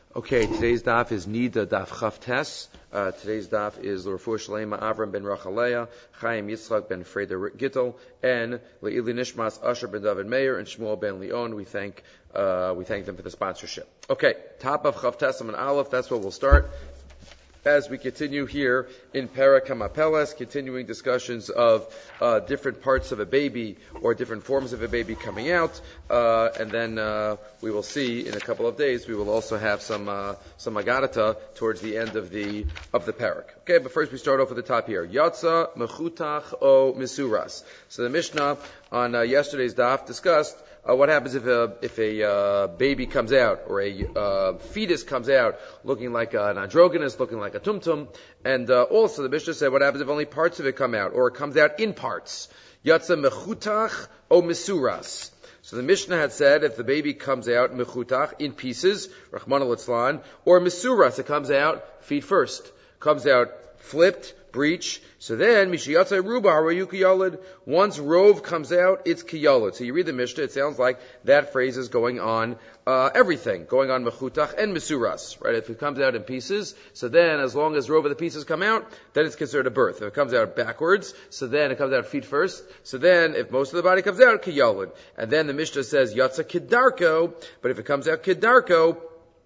Okay, today's daf is Nida Daf Chavtes. Today's daf is L'Refuah Shalema Avram ben Rachaleah, Chaim Yitzchak ben Freder Gittel, and Le'ili Nishmas Asher ben David Meir and Shmuel ben Leon. We thank them for the sponsorship. Okay, top of Chavtes and Aleph. That's where we'll start. As we continue here in Perek HaMapeles, continuing discussions of different parts of a baby or different forms of a baby coming out, and then we will see in a couple of days. We will also have some Agadata towards the end of the Perek. Okay, but first we start off at the top here. Yatsa mechutach o misuras. So the Mishnah on yesterday's daf discussed what happens if a baby comes out or a fetus comes out looking like an androgynous, looking like a tumtum, and also the Mishnah said what happens if only parts of it come out or it comes out in parts. Yatsa mechutach o misuras. So the Mishnah had said if the baby comes out mechutach in pieces, Rachmana litzlan, or misuras, it comes out feet first, comes out flipped, breech. So then, Mishiyatza Ruba Harayu Kiyalid, once rove comes out, it's Kiyalid. So you read the Mishnah, it sounds like that phrase is going on everything, going on Mechutach and Misuras, right? If it comes out in pieces, so then as long as rove of the pieces come out, then it's considered a birth. If it comes out backwards, so then it comes out feet first, so then if most of the body comes out, Kiyalid. And then the Mishnah says Yatza Kidarko, but if it comes out Kidarko,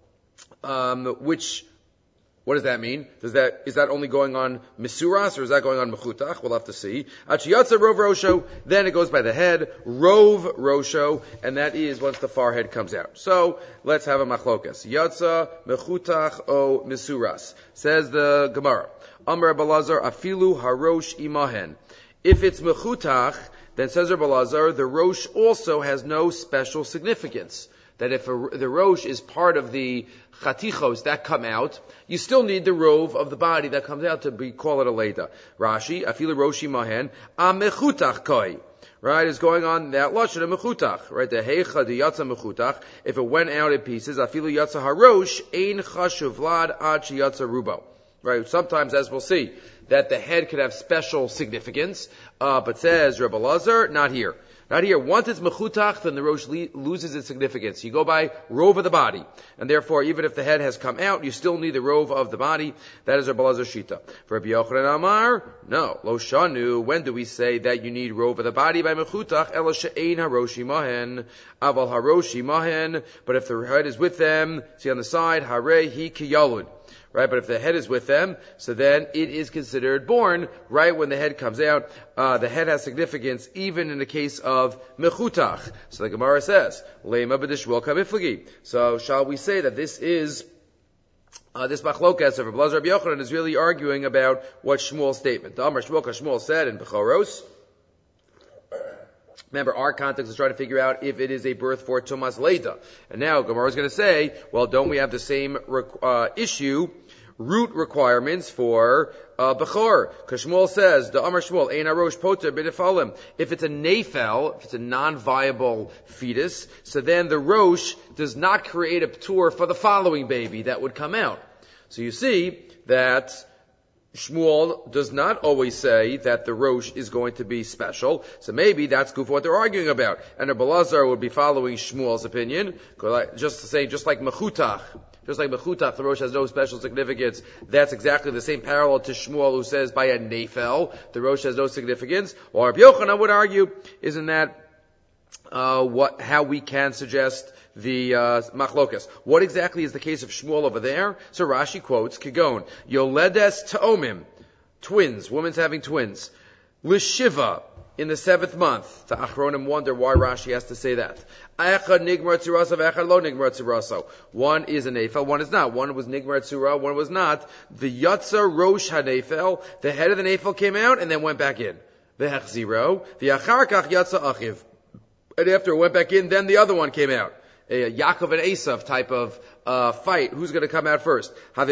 what does that mean? Is that only going on misuras or is that going on mechutach? We'll have to see. Achiyatza rov rosho, then it goes by the head, rov rosho, and that is once the far head comes out. So let's have a machlokas. Yatza mechutach o misuras. Says the Gemara. Amar Balazar afilu harosh imahen. If it's mechutach, then says Balazar, the rosh also has no special significance. That if the rosh is part of the chatichos that come out, you still need the rove of the body that comes out to call it a leda. Rashi, afilu roshi mahen, amechutach koi. Right, is going on that lashon of mechutach. Right, the heicha the yatsa mechutach. If it went out in pieces, afilu yatsa harosh ein chashuv vlad ad yatsa rubo. Right, sometimes as we'll see, that the head could have special significance, but says Rebbe Lazar, not here. Not here. Once it's mechutach, then the rosh loses its significance. You go by rove of the body. And therefore, even if the head has come out, you still need the rove of the body. That is Rabbi Elazar Shita. For Rabbi Yochanan Amar, no. Lo shanu, when do we say that you need rove of the body by mechutach? Ela she'ein haroshi mahen. Aval haroshi mahen. But if the head is with them, see on the side, hare hi kiyalud. Right, but if the head is with them, so then it is considered born right when the head comes out. The head has significance even in the case of mechutach. So the Gemara says, "Lema b'dishvul kabiflagi." So shall we say that this is this machlokas of Rabbi Yochanan is really arguing about what Shmuel's statement. The Amar Shmuel said in Bechoros. Remember, our context is trying to figure out if it is a birth for Tumas Leda. And now Gemara is going to say, well, don't we have the same issue, root requirements for Bechor? Because Shmuel says, the Amar Shmuel, Ein Arosh Poter B'Nefalim. If it's a nefel, if it's a non-viable fetus, so then the Rosh does not create a ptur for the following baby that would come out. So you see that Shmuel does not always say that the rosh is going to be special, so maybe that's good for what they're arguing about. And Rabbi Elazar would be following Shmuel's opinion, just like mechutach, the rosh has no special significance. That's exactly the same parallel to Shmuel who says by a nefel, the rosh has no significance. Or Rabbi Yochanan would argue, isn't that how we can suggest the machlokas? What exactly is the case of Shmuel over there? So Rashi quotes Kigon Yoledes Ta'omim, twins, women's having twins. Lishiva, in the 7th month. The Achronim wonder why Rashi has to say that. Echad nigmar tzirasa v'echad lo nigmar tzirasa. One is a nefel, one is not. One was nigmar tzira, one was not. The yatsa rosh hanefel, the head of the nefel came out and then went back in. V'hechziro, v'achar kach yatsa achiv. And after it went back in, then the other one came out. A Yaakov and Esav type of fight. Who's going to come out first? So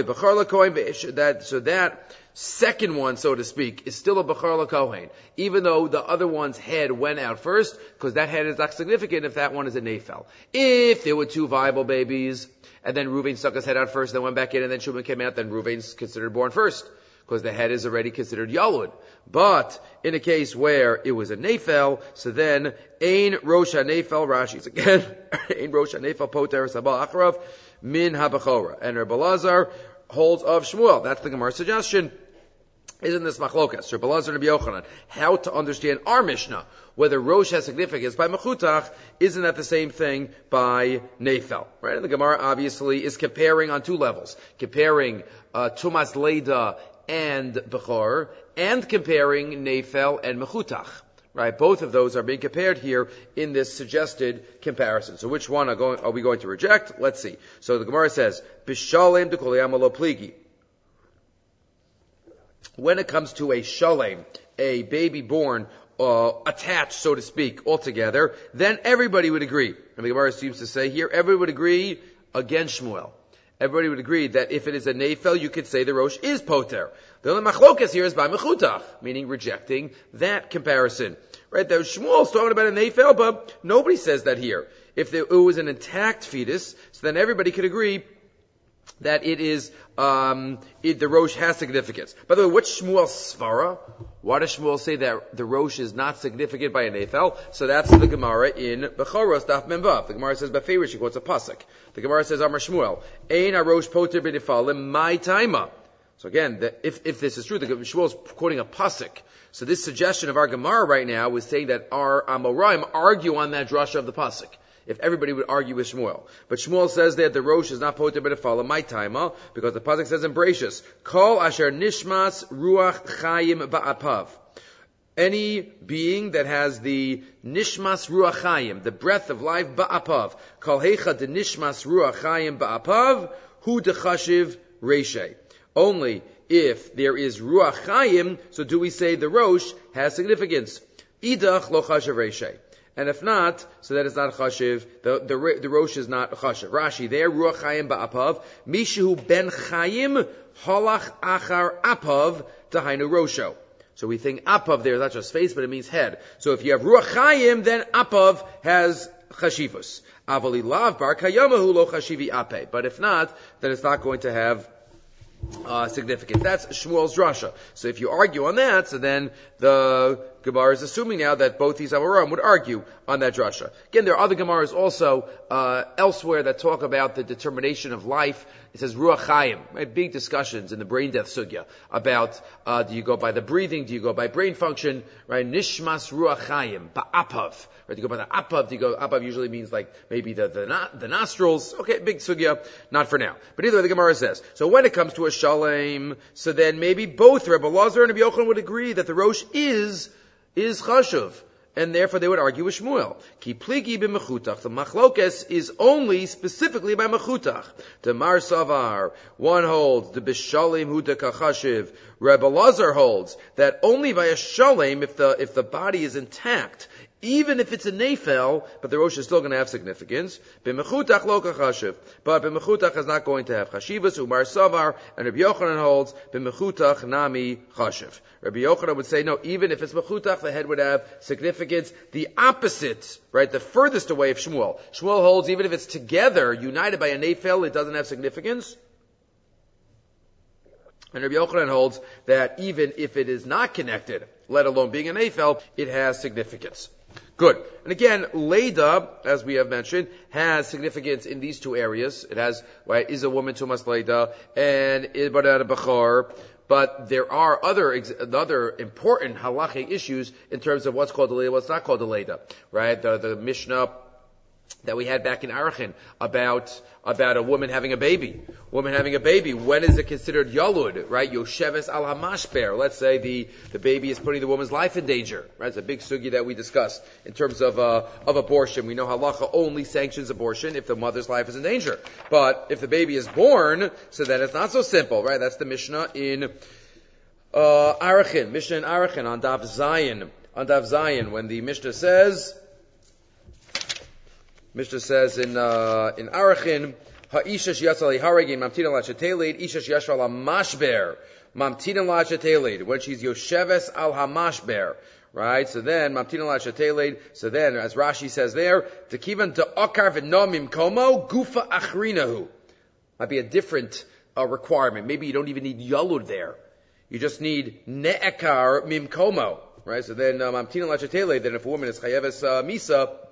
that second one, so to speak, is still a Bechor LaKohen, even though the other one's head went out first, because that head is not significant if that one is a nefel. If there were two viable babies, and then Reuven stuck his head out first, then went back in, and then Shimon came out, then Reuven's considered born first, because the head is already considered Yalud. But in a case where it was a nefel, so then Ein Rosh HaNefel, Rashi's again, Ein Rosh HaNefel Poter Sabal Acharav, min habachora. And Rebbe Lazar holds of Shmuel. That's the Gemara's suggestion. Isn't this machlokas? Rebbe Lazar and Rabbi Yochanan. How to understand our Mishnah? Whether Rosh has significance by Mechutach, isn't that the same thing by Nefel? Right? And the Gemara obviously is comparing on two levels. Comparing Tumas Leida and Bechor, and comparing Nefel and Mechutach. Right? Both of those are being compared here in this suggested comparison. So which one are we going to reject? Let's see. So the Gemara says, B'shalem dekoliyama lo pligi. When it comes to a shalem, a baby born attached, so to speak, altogether, then everybody would agree. And the Gemara seems to say here, everybody would agree against Shmuel. Everybody would agree that if it is a nefel, you could say the rosh is poter. The only machlokas here is by mechutach, meaning rejecting that comparison. Right? There, Shmuel's talking about a nefel, but nobody says that here. If it was an intact fetus, so then everybody could agree that it is, the rosh has significance. By the way, what's Shmuel's svara? Why does Shmuel say that the rosh is not significant by a nefel? So that's the Gemara in Bechoros, Daf Memvav. The Gemara says, Beferish, she quotes a pasuk. The Gemara says, Amar Shmuel, Ein harosh poter b'nefalim, my taima. So again, if this is true, the Shmuel's quoting a pasuk. So this suggestion of our Gemara right now is saying that our Amoraim argue on that drasha of the pasuk. If everybody would argue with Shmuel. But Shmuel says that the rosh is not poter b'nefalim, my taima, because the pasuk says in Bereshis, Kol asher nishmas ruach chayim ba'apav. Any being that has the nishmas ruach chayim, the breath of life ba'apav, Kol heicha de nishmas ruach chayim ba'apav, hu dechashiv reishei. Only if there is ruach chayim, so do we say the rosh has significance. Idach lo chashiv reishei. And if not, so that is not chashiv. The rosh is not chashiv. Rashi there, ruach chayim ba'apav, mishu ben chayim halach achar apav tahainu rosho. So we think apav there is not just face, but it means head. So if you have ruach chayim, then apav has chashivus. Avali lav bar kayamahu lo chashivi ape. But if not, then it's not going to have significance. That's Shmuel's drasha. So if you argue on that, so then the Gemara is assuming now that both these Amoraim would argue on that drasha. Again, there are other Gemaras also elsewhere that talk about the determination of life. It says Ruach Chaim, right? Big discussions in the brain death sugya about do you go by the breathing, do you go by brain function, right? Nishmas Ruach Chaim, ba'apav. Right? Do you go by the apav? Do you go? Apav usually means like maybe the nostrils. Okay, big sugya, not for now. But either way, the Gemara says. So when it comes to a shalem, so then maybe both Rebbe Lazar and Rabbi Yochanan would agree that the rosh is chashuv. And therefore they would argue with Shmuel. Ki pligi b'mechutach. The machlokes is only specifically by mechutach. The Mar Savar, one holds, the b'shalim hu dekachashiv. Rebbe Lazar holds that only by a shalem, if the body is intact, even if it's a nefel, but the rosh is still going to have significance. B'mechutach lo kachashiv. But b'mechutach is not going to have chashivas. Umar Savar, and Rabbi Yochanan holds, b'mechutach nami chashiv. Rabbi Yochanan would say, no, even if it's mechutach, the head would have significance. The opposite, right, the furthest away of Shmuel. Shmuel holds, even if it's together, united by a nefel, it doesn't have significance. And Rabbi Yochanan holds that even if it is not connected, let alone being a nefel, it has significance. Good. And again, Leida, as we have mentioned, has significance in these two areas. It has, right, is a woman tumas Leida, and Ibadat Bachar. But there are other important halachic issues in terms of what's called the Leida, what's not called the Leida. Right? The Mishnah that we had back in Arachin about a woman having a baby. When is it considered yalud? Right? Yosheves al hamashper. Let's say the baby is putting the woman's life in danger. Right? It's a big sugi that we discussed in terms of abortion. We know halacha only sanctions abortion if the mother's life is in danger. But if the baby is born, so then it's not so simple. Right? That's the Mishnah in Arachin. Mishnah in Arachin on Daf Zayin. On Daf Zayin, when the Mishnah says in Arachin, Ha'isha shiyatzali haragin mamtina la'chetelid, isha shiyashva mashber, mamtina la'chetelid, when she's yosheves al hamashber, right? So then, mamtina la'chetelid, so then, as Rashi says there, tekivan ta'okar v'nomim komo, gufa achrinahu. Might be a different requirement. Maybe you don't even need yalud there. You just need ne'ekar mimkomo, right? So then, mamtina la'chetelid, then if a woman is chayeves misa,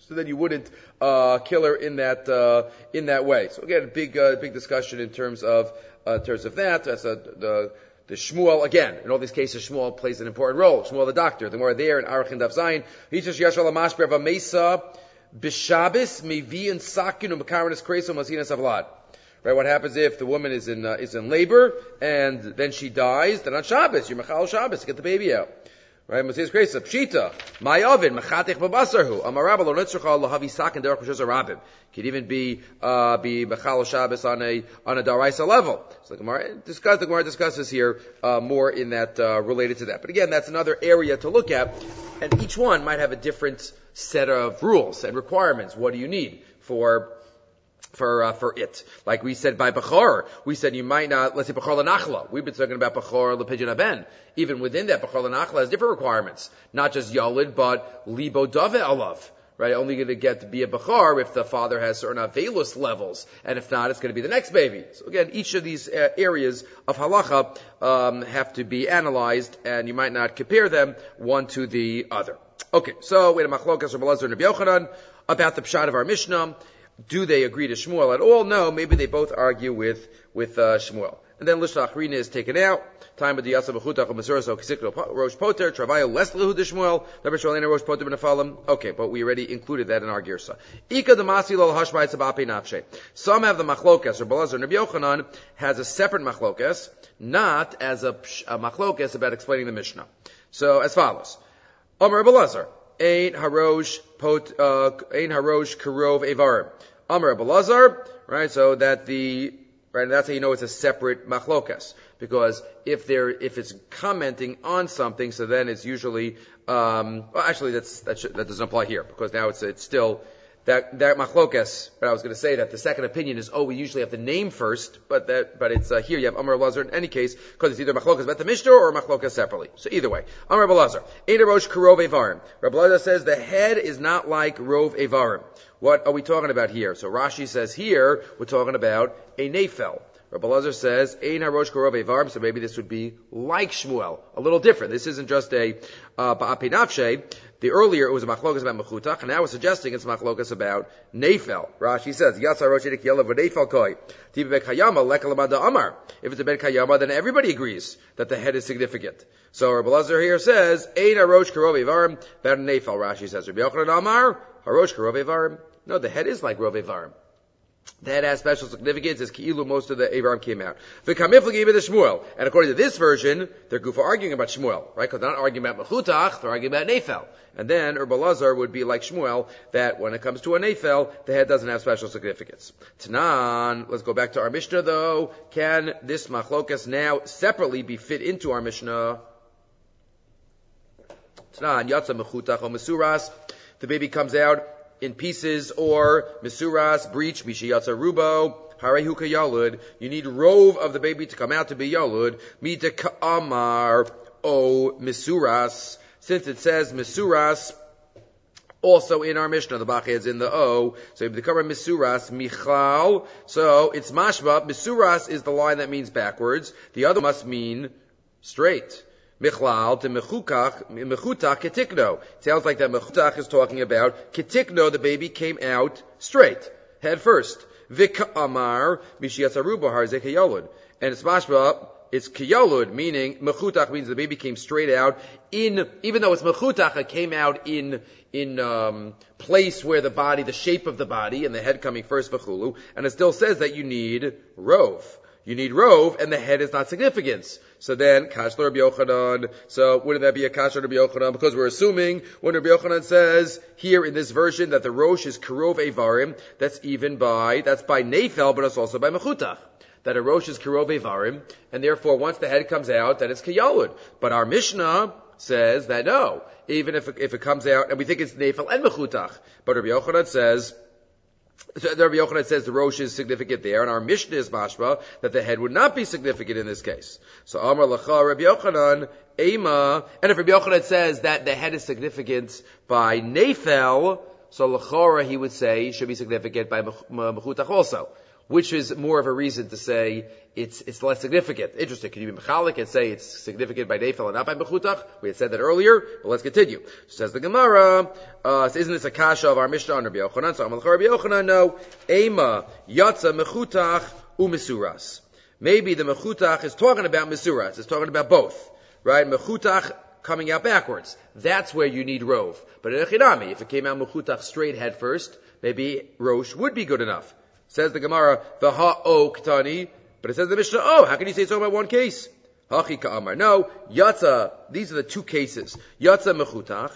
So then you wouldn't kill her in that way. So again, big discussion in terms of that. That's the Shmuel, again, in all these cases, Shmuel plays an important role. Shmuel the doctor. The more there in Arachin Daf Zayin, he just Yashal Mashber V'Mesa B'Shabes Mevi and Sakin U'Makaris Kreso Masinas Avlad. Right? What happens if the woman is in labor and then she dies? Then on Shabbos, you're Mechal Shabbos to get the baby out. Right? Masinas Kreso Pshita Ma'Yavin Mechatech B'Basarhu Amarabel Lo Nitzrucha Lahavi Sakin Derech Rishos Rabim. Could even be Mechal Shabbos on a Daraisa level. So the Gemara discusses here more in that related to that. But again, that's another area to look at, and each one might have a different set of rules and requirements. What do you need for it? Like we said by Bechor, we said you might not, let's say Bechor L'Nachla. We've been talking about Bechor L'Pidyon Aben. Even within that, Bechor L'Nachla has different requirements. Not just Yalid, but Libo Dave Alav. Right? Only going to get to be a Bechor if the father has certain Avelus levels. And if not, it's going to be the next baby. So again, each of these areas of halacha have to be analyzed, and you might not compare them one to the other. Okay, so we had a machlokas Rabbi Elazar and Rabbi Yochanan about the pshat of our Mishnah. Do they agree to Shmuel at all? No, maybe they both argue with Shmuel. And then Lishtach Rina is taken out. Time of the Yasa B'chutach of Mesuras Kisikro Rosh Poter Travayo Les Lehu Shmuel Leber Shalena Rosh Poter B'Nefalim. Okay, but we already included that in our Girsa. Ika Damasi Lol Hashmai Tzabapi Nafshe. Some have the Machlokas or Balazar and Rabbi Yochanan has a separate Machlokas, not as a Machlokas about explaining the Mishnah. So as follows: Amar Balazar Ein Harosh Karov Evarim. Amar Balazar, right? So that right, and that's how you know it's a separate machlokas. Because if it's commenting on something, so then it's usually, actually that doesn't apply here, because now it's still, that machlokas, but I was going to say that the second opinion is, we usually have the name first, but it's, here you have Amar Lazar in any case, because it's either machlokas about the Mishnah or machlokas separately. So either way. Amar Lazar. Ein Rosh Karov Evarim. Rabbi Lazar says the head is not like Rov Evarim. What are we talking about here? So Rashi says here, we're talking about a nefel. Rabbi Elazar says, Ein harosh karov evarim, so maybe this would be like Shmuel, a little different. This isn't just a ba'api nafshe. The earlier it was a machlokas about mechutach, and now we're suggesting it's machlokas about nefel. Rashi says, Yatsa rosh edik yelav v'nefel koi. Tibi ben kayama lekalamada amar. If it's a ben kayama, then everybody agrees that the head is significant. So Rabbi Elazar here says, Ein harosh karov evarim, better nefel. Rashi says, Rabbi Yochanan amar, harosh karov evarim. No, the head is like rov evarim. The head has special significance as Ki'ilu most of the Avarim came out. V'kamifl gave it to Shmuel. And according to this version, they're Gufa arguing about Shmuel, right? Because they're not arguing about Mechutach, they're arguing about Nefel. And then Rabbi Elazar would be like Shmuel, that when it comes to a Nefel, the head doesn't have special significance. Tanan, let's go back to our Mishnah though. Can this Machlokas now separately be fit into our Mishnah? Tanan, Yatsa Mechutach o Mesuras. The baby comes out in pieces, or Mesuras, breach, Mishiyatza Rubo, Harehu Yalud. You need rove of the baby to come out to be Yalud. Mita Ka'amar, O Mesuras. Since it says Mesuras, also in our Mishnah, the Bach is in the O, so the cover Mesuras, Michal. So it's Mashma. Mesuras is the line that means backwards. The other must mean straight. Michlal to mechutach ketikno. Sounds like that mechutach is talking about ketikno, the baby came out straight, head first. Vik'amar mishiyatzaruba harze kiyolud. And it's mashba, it's kiyolud, meaning mechutach means the baby came straight out even though it's mechutach, it came out in place where the shape of the body, and the head coming first v'chulu, and it still says that you need rove. You need rove, and the head is not significance. So then, Kash Rabbi Yochanan. So wouldn't that be a Kash Rabbi Yochanan? Because we're assuming when Rabbi Yochanan says here in this version that the Rosh is Karov Evarim, that's by Nefel, but it's also by Mechutach. That a Rosh is Karov Evarim, and therefore once the head comes out, then it's Kiyalud. But our Mishnah says that no, even if it comes out, and we think it's Nefel and Mechutach, but Rabbi Yochanan says the Rosh is significant there, and our Mishnah is mashma that the head would not be significant in this case. So Amar Lacha Rabbi Yochanan Ema, and if Rabbi Yochanan says that the head is significant by Nefel, so Lachora he would say should be significant by Mechutach also. which is more of a reason to say it's less significant. Interesting. Can you be mechalik and say it's significant by nefel and not by mechutach? We had said that earlier, but let's continue. Says the Gemara, isn't this a kasha of our Mishnah on Rabbi Yochanan? So Amalchar Rabbi Yochanan, no. Ema yatsa mechutach u'mesuras. Maybe the mechutach is talking about mesuras. It's talking about both, right? Mechutach coming out backwards. That's where you need rov. But in echinami, if it came out mechutach straight head first, maybe rosh would be good enough. Says the Gemara, the ha'o ktani, but it says the Mishnah, oh, how can you say it's talking about one case? Hachi ka'amar. No, yatsa, these are the two cases. Yatsa mechutach,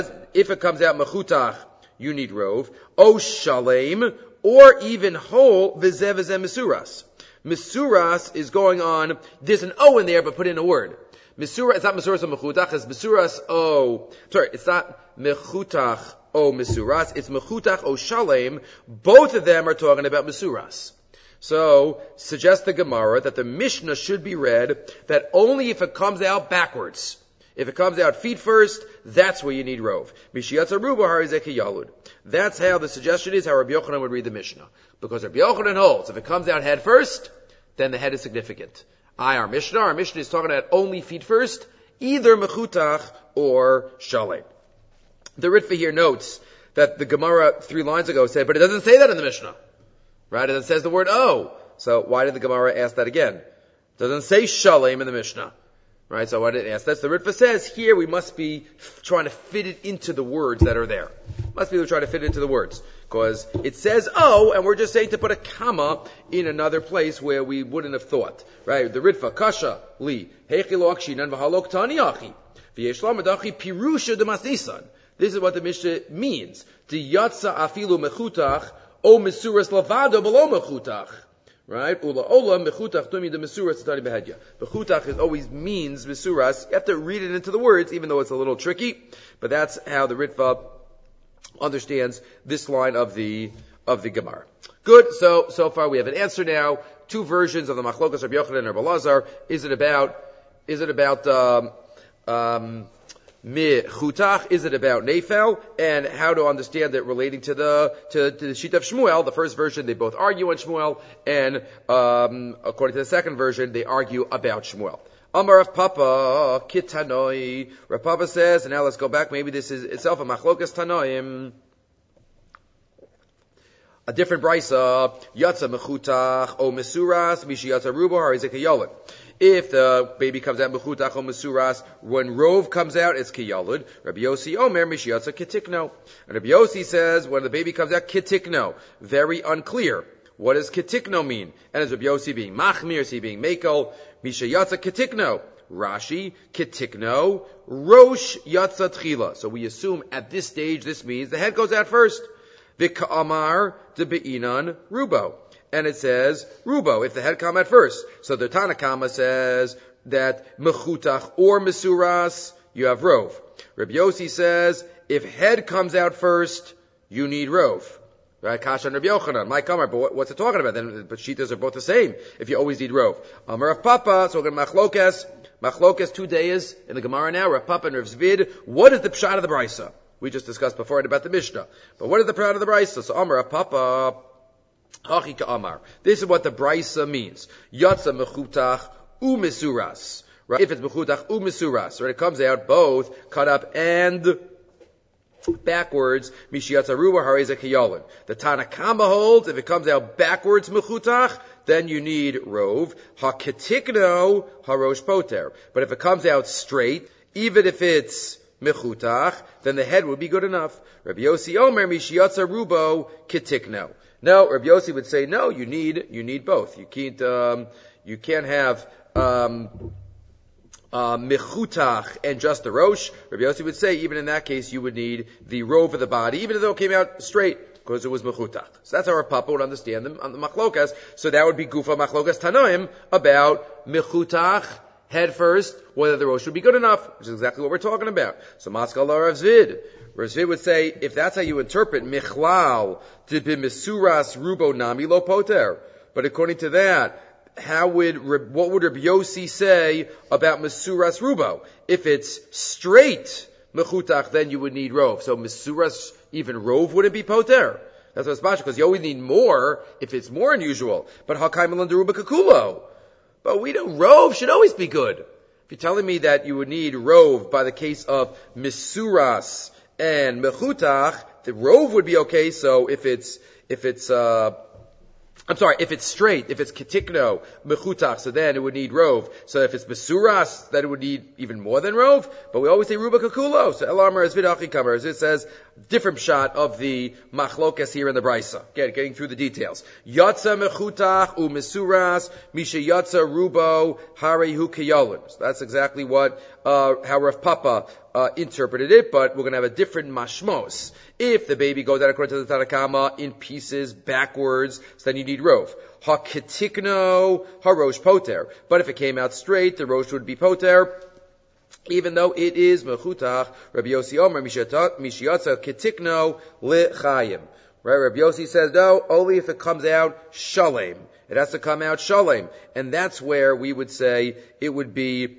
if it comes out mechutach, you need rov. O shalem, or even whole, v'zeh mesuras. Mesuras is going on, there's an O in there, but put in a word. Mesura, it's not mesuras or mechutach, it's mesuras o, it's not mechutach o mesuras, it's mechutach o shalem. Both of them are talking about mesuras. So, suggests the Gemara that the Mishnah should be read that only if it comes out backwards. If it comes out feet first, that's where you need rov. Mishiyatza ruba harizeh kiyalud. That's how the suggestion is how Rabbi Yochanan would read the Mishnah. Because Rabbi Yochanan holds, if it comes out head first, then the head is significant. Our Mishnah is talking about only feet first, either mechutach or shalem. The Ritva here notes that the Gemara 3 lines ago said, but it doesn't say that in the Mishnah. Right? It says the word oh. So why did the Gemara ask that again? It doesn't say shalem in the Mishnah. Right? So why did it ask that? So the Ritva says here we must be trying to fit it into the words that are there. Must be trying to fit it into the words. Because it says oh, and we're just saying to put a comma in another place where we wouldn't have thought. Right? The Ritva, kasha, li, heichi lo akshinan v'halok tani achi, v'yesh lo medachi pirusha demasisan. This is what the Mishnah means. Di yatsa afilu mechutach, o mesuras lavado below mechutach. Right? Ula ola mechutach tumi de mesuras tani behedya. Mechutach is always means mesuras. You have to read it into the words, even though it's a little tricky. But that's how the Ritva understands this line of the Gemara. Good. So far we have an answer now. 2 versions of the Machlokas Rabbi Yochanan and Rabbi Elazar. Is it about mechutach? Is it about nefel? And how to understand it relating to the sheet of Shmuel? The first version they both argue on Shmuel, and according to the second version they argue about Shmuel. Amar Rav Papa kitanoi. Rav Papa says, and now let's go back. Maybe this is itself a machlokas tanoim. A different brisa. Yatsa mechutach o mesuras mishi yatsa rubo harizeh kiyolid. If the baby comes out mechutach o mesuras, when rov comes out, it's kiyolid. Rabbi Yossi omer mishi yatsa kitikno. And Rabbi Yossi says when the baby comes out kitikno. Very unclear. What does kitikno mean? And is Rabbi Yossi being machmir? Is he being mekel? Misha yatsa kitikno. Rashi, kitikno, rosh yatsa tchila. So we assume at this stage this means the head goes out first. V'ka'amar de be'inan rubo. And it says rubo, if the head come out first. So the Tanakama says that mechutach or mesuras, you have rov. Rabbi Yossi says, if head comes out first, you need rov. Right? Kasha and Rabbi Yochanan, my kamar, but what's it talking about? Then, but shitas are both the same, if you always need rov. Amar Rav Papa, so we're going to machlokas 2 days in the Gemara now, Rav Papa and Rav Zvid. What is the pshat of the brisa? We just discussed before about the Mishnah. But what is the pshat of the brisa? So Amar Rav Papa, hachi ka'amar. This is what the brisa means. Yatsa mechutach u'mesuras. Right? If it's mechutach u'mesuras, right? It comes out both cut up and backwards, mishiyatza ruba harizeh kiyolin. The Tanakama holds, if it comes out backwards mechutach, then you need rov. Ha-ketikno harosh poter. But if it comes out straight, even if it's mechutach, then the head would be good enough. Rabbi Yossi omer mishiyatza rubo ketikno. No, Rabbi Yossi would say, no, you need both. You can't have, mechutach and just the rosh. Rabbi Yossi would say, even in that case, you would need the rov of the body, even though it came out straight, because it was mechutach. So that's how our Papa would understand them on the machlokas. So that would be gufa machlokas tanoim about mechutach, head first, whether the rosh would be good enough, which is exactly what we're talking about. So maskal Rav Zvid. Rav Zvid would say, if that's how you interpret michlal to be mesuras rubo nami lo poter. But according to that, what would Rabbi Yossi say about mesuras rubo? If it's straight mechutach, then you would need rov. So mesuras, even rov wouldn't be poter. That's what it's mashma, because you always need more if it's more unusual. But hakaimelan deruba kakulo. But we don't, rove should always be good. If you're telling me that you would need rove by the case of misuras and mechutach, the rove would be okay. So if it's straight, if it's ketikno, mechutach, so then it would need rove. So if it's mesuras, then it would need even more than rove. But we always say ruba kakulo. So elamar is vidachi kamar, as it says, different shot of the machlokas here in the brisa. Getting through the details. Yatsa mechutach u mesuras, misha yatsa rubo, harehu kiyolin. So that's exactly what, how Rav Papa, interpreted it, but we're going to have a different mashmos. If the baby goes out according to the Tanakama in pieces backwards, so then you need rove. Ha-ketikno, ha-rosh poter. But if it came out straight, the rosh would be poter, even though it is mechutach. Rabbi Yossi Omer, mishiyatza ketikno lichayim. Right, Rabbi Yossi says, no, only if it comes out shalem. It has to come out shalem. And that's where we would say it would be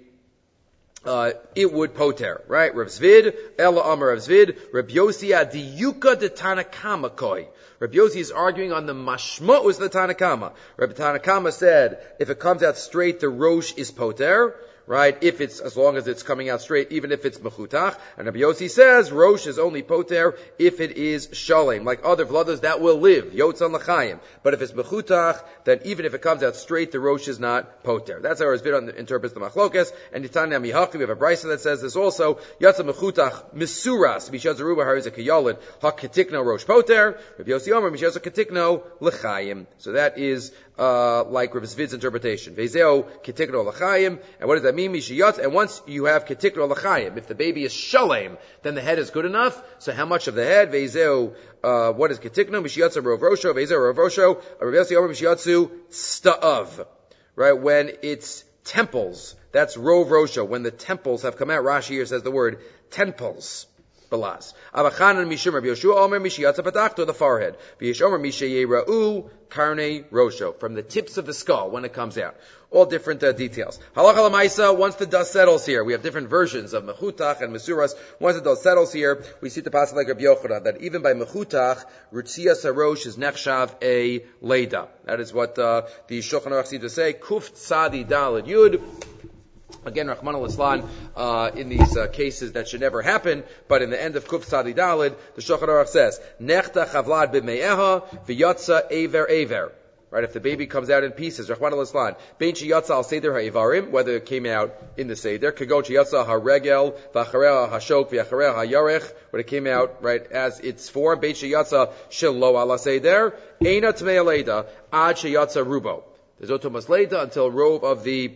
it would poter, right? Rav Zvid, Ela Amar Rav Zvid, Rabbi Yossi adiyuka de Tanakama koi. Rabbi Yossi is arguing on the mashmos the Tanakama. Rabbi Tanakama said, if it comes out straight, the rosh is poter, right? If it's, as long as it's coming out straight, even if it's mechutach. And Rabbi Yossi says, rosh is only poter if it is shalem, like other vladas that will live, yotzan l'chaim. But if it's mechutach, then even if it comes out straight, the rosh is not poter. That's how Rizvid interprets the machlokas. And Yitanya Mihaki, we have a brisa that says this also, yatsa mechutach misuras, mishaz aruba harizah kiyolin, ha-ketikno rosh poter, Rabbi Yossi Omer, mishaz ketikno l'chaim. So that is, like Rav Zvid's interpretation. Vezeo ketikno l'chaim. And what does that mean? And once you have ketikno l'chaim, if the baby is shalem, then the head is good enough. So how much of the head? Vezeo, what is ketikno? Mishiyatsu rov rosho. Vezeo rov rosho. Rav Yossi Omer mishiyatsu sta'av. Right? When it's temples, that's rov rosho. When the temples have come out, Rashi here says the word temples. Balaz. Avachanan mishum Rabbi Yoshua Omer mishiyatza patachto, the forehead. V'yesh Omer mishayera'u karne rosho, from the tips of the skull when it comes out. All different details. Halacha l'maisa, once the dust settles here, we have different versions of mechutach and mesuras. Once the dust settles here, we see the passage like Rabbi Yochanan, that even by mechutach, Ritzias harosh is nechshav a leida. That is what the Shulchan Aruch seems to say. Kuf tzadi daled yud. Again, Rahman al-Islan, in these cases that should never happen, but in the end of Kuf Tzadi Dalid, the Shulchan Aruch says, Nechta chavlad b'me'eha v'yatza ever. Right, if the baby comes out in pieces, Rahman al-Islan, bein sheyatza al seder ha'evarim, whether it came out in the seder, kagot sheyatza ha'regel, v'achareha ha'shok, v'achareha ha'yarech, when it came out, right, as its form, bein sheyatza shelo ala seder, eina tmei leida, ad sheyatza rubo. There's no tumas leida until robe of the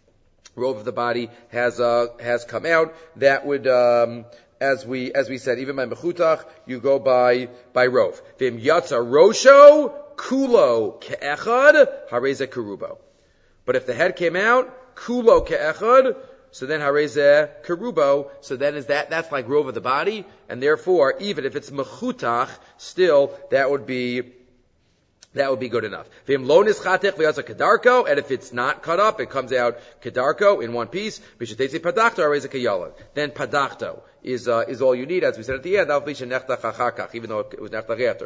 body has come out. That would, as we said, even by mechutach, you go by rov. Vim yatsa rosho kulo ke'echad hareze kerubo. But if the head came out kulo ke'echad, so then hareze kerubo. So then that's like rov of the body, and therefore even if it's mechutach, still that would be good enough. And if it's not cut up, it comes out kedarko in one piece. Then padachto is all you need, as we said at the end, even though it was nechtach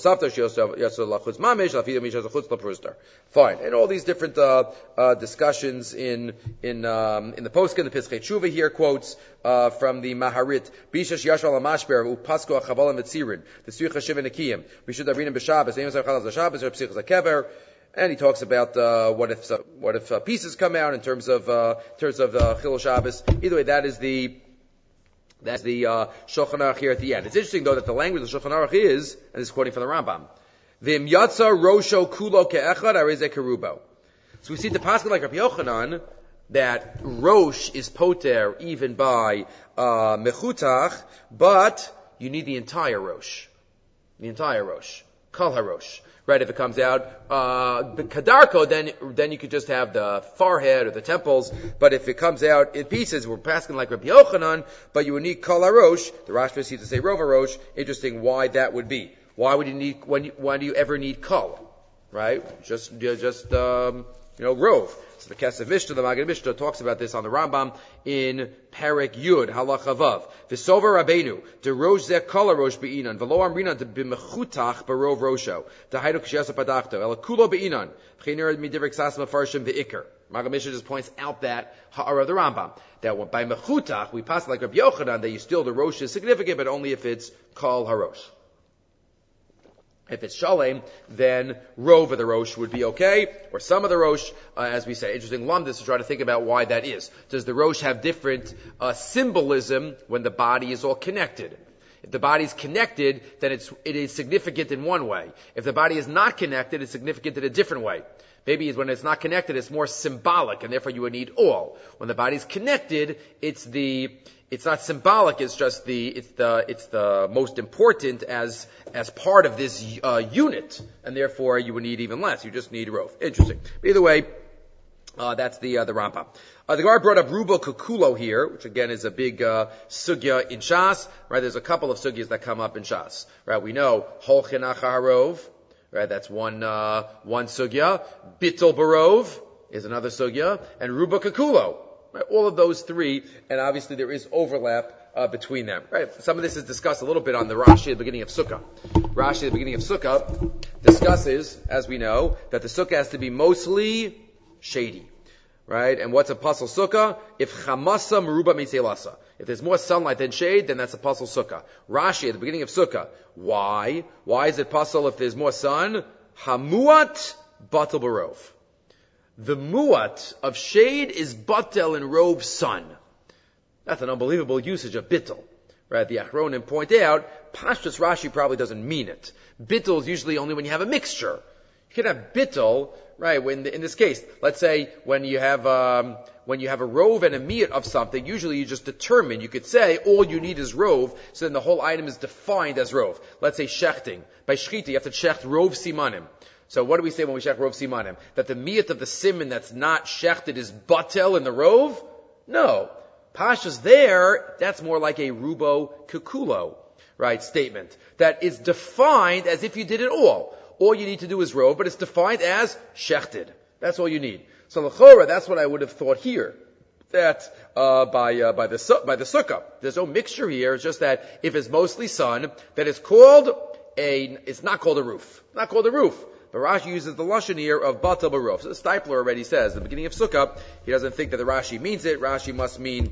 after. Fine. And all these different discussions in the poskin, the Pischei Tshuva here quotes from the Maharit, Bishash Yashval HaMashber, Upasko HaChaval HaMetzirin, the Tzricha Shiva Nekiyim, Bishud Avinim B'Shabbos, Eim Sarchal HaShabbos, Reb Psichos HaKever, and he talks about what if pieces come out in terms of Chilul Shabbos. Either way, that's the Shulchan Aruch here at the end. It's interesting though that the language of the Shulchan Aruch is, and this is quoting from the Rambam, Vim Yatsa Rosho Kulo Ke'echad Areze Kerubo. So we see the passage like Rabbi Yochanan that Rosh is poter even by mechutach, but you need the entire Rosh. Kol HaRosh. Right, if it comes out kadarko, then you could just have the forehead or the temples. But if it comes out in pieces, we're passing like Rabbi Yochanan, but you would need kol harosh. The Rashba seems to say rov harosh. Interesting, why that would be? Why do you ever need kol? right? Rove. So the Kesef Mishnah, the Maggid Mishnah talks about this on the Rambam in Perek Yud, Halacha Vav. V'sover Rabbeinu, de rosh zeh kol rosh be'inan, v'lo amrinan de b'mechutach barov rosho, de haydu k'shiyasa padachto, ela kulo be'inan, v'chinir midivrek sas mefarshim v'ikr. Maggid Mishnah just points out that, ha'ara the Rambam, that by mechutach, we pass like Rabbi Yochanan, that you still, the rosh is significant, but only if it's kol harosh. If it's shalem, then rove of the rosh would be okay, or some of the rosh, as we say. Interesting lumdus to try to think about why that is. Does the rosh have different symbolism when the body is all connected? If the body is connected, then it is significant in one way. If the body is not connected, it's significant in a different way. Maybe when it's not connected, it's more symbolic, and therefore you would need all. When the body is connected, it's not symbolic, it's the most important as part of this unit, and therefore you would need even less. You just need rove. Interesting. But either way, that's the Rambam. The Gemara brought up Rubo Kukulo here, which again is a big sugya in Shas. Right, there's a couple of sugyas that come up in Shas. Right, we know Holchin Acharov. Right, that's one sugya. Bittul Barov is another sugya, and Rubo Kukulo. Right, all of those three, and obviously there is overlap between them. Right, some of this is discussed a little bit on the Rashi at the beginning of Sukkah. Rashi at the beginning of Sukkah discusses, as we know, that the Sukkah has to be mostly shady. Right, and what's a pasal Sukkah? If chamasa meruba mitzelasa. If there's more sunlight than shade, then that's a pasal Sukkah. Rashi at the beginning of Sukkah. Why? Why is it pasal if there's more sun? Hamuat batal barov. The muat of shade is batel in rove sun. That's an unbelievable usage of bittel. Right? The Achronim point out, Pashtus Rashi probably doesn't mean it. Bittel is usually only when you have a mixture. You can have bittel, right? In this case, let's say when you have a rove and a miyat of something, usually you just determine. You could say all you need is rove, so then the whole item is defined as rove. Let's say shechting. By shchita, you have to shecht rove simanim. So what do we say when we shecht rove simanim? That the miyat of the siman that's not shechted is batel in the rove? No. Pasha's there, that's more like a rubo kukulo, right, statement. That is defined as if you did it all. All you need to do is rove, but it's defined as shechted. That's all you need. So l'chora, that's what I would have thought here. That by the sukkah, there's no mixture here. It's just that if it's mostly sun, that it's not called a roof. Not called a roof. But Rashi uses the lashon here of batal barov. So the Stipler already says at the beginning of sukkah, he doesn't think that the Rashi means it. Rashi must mean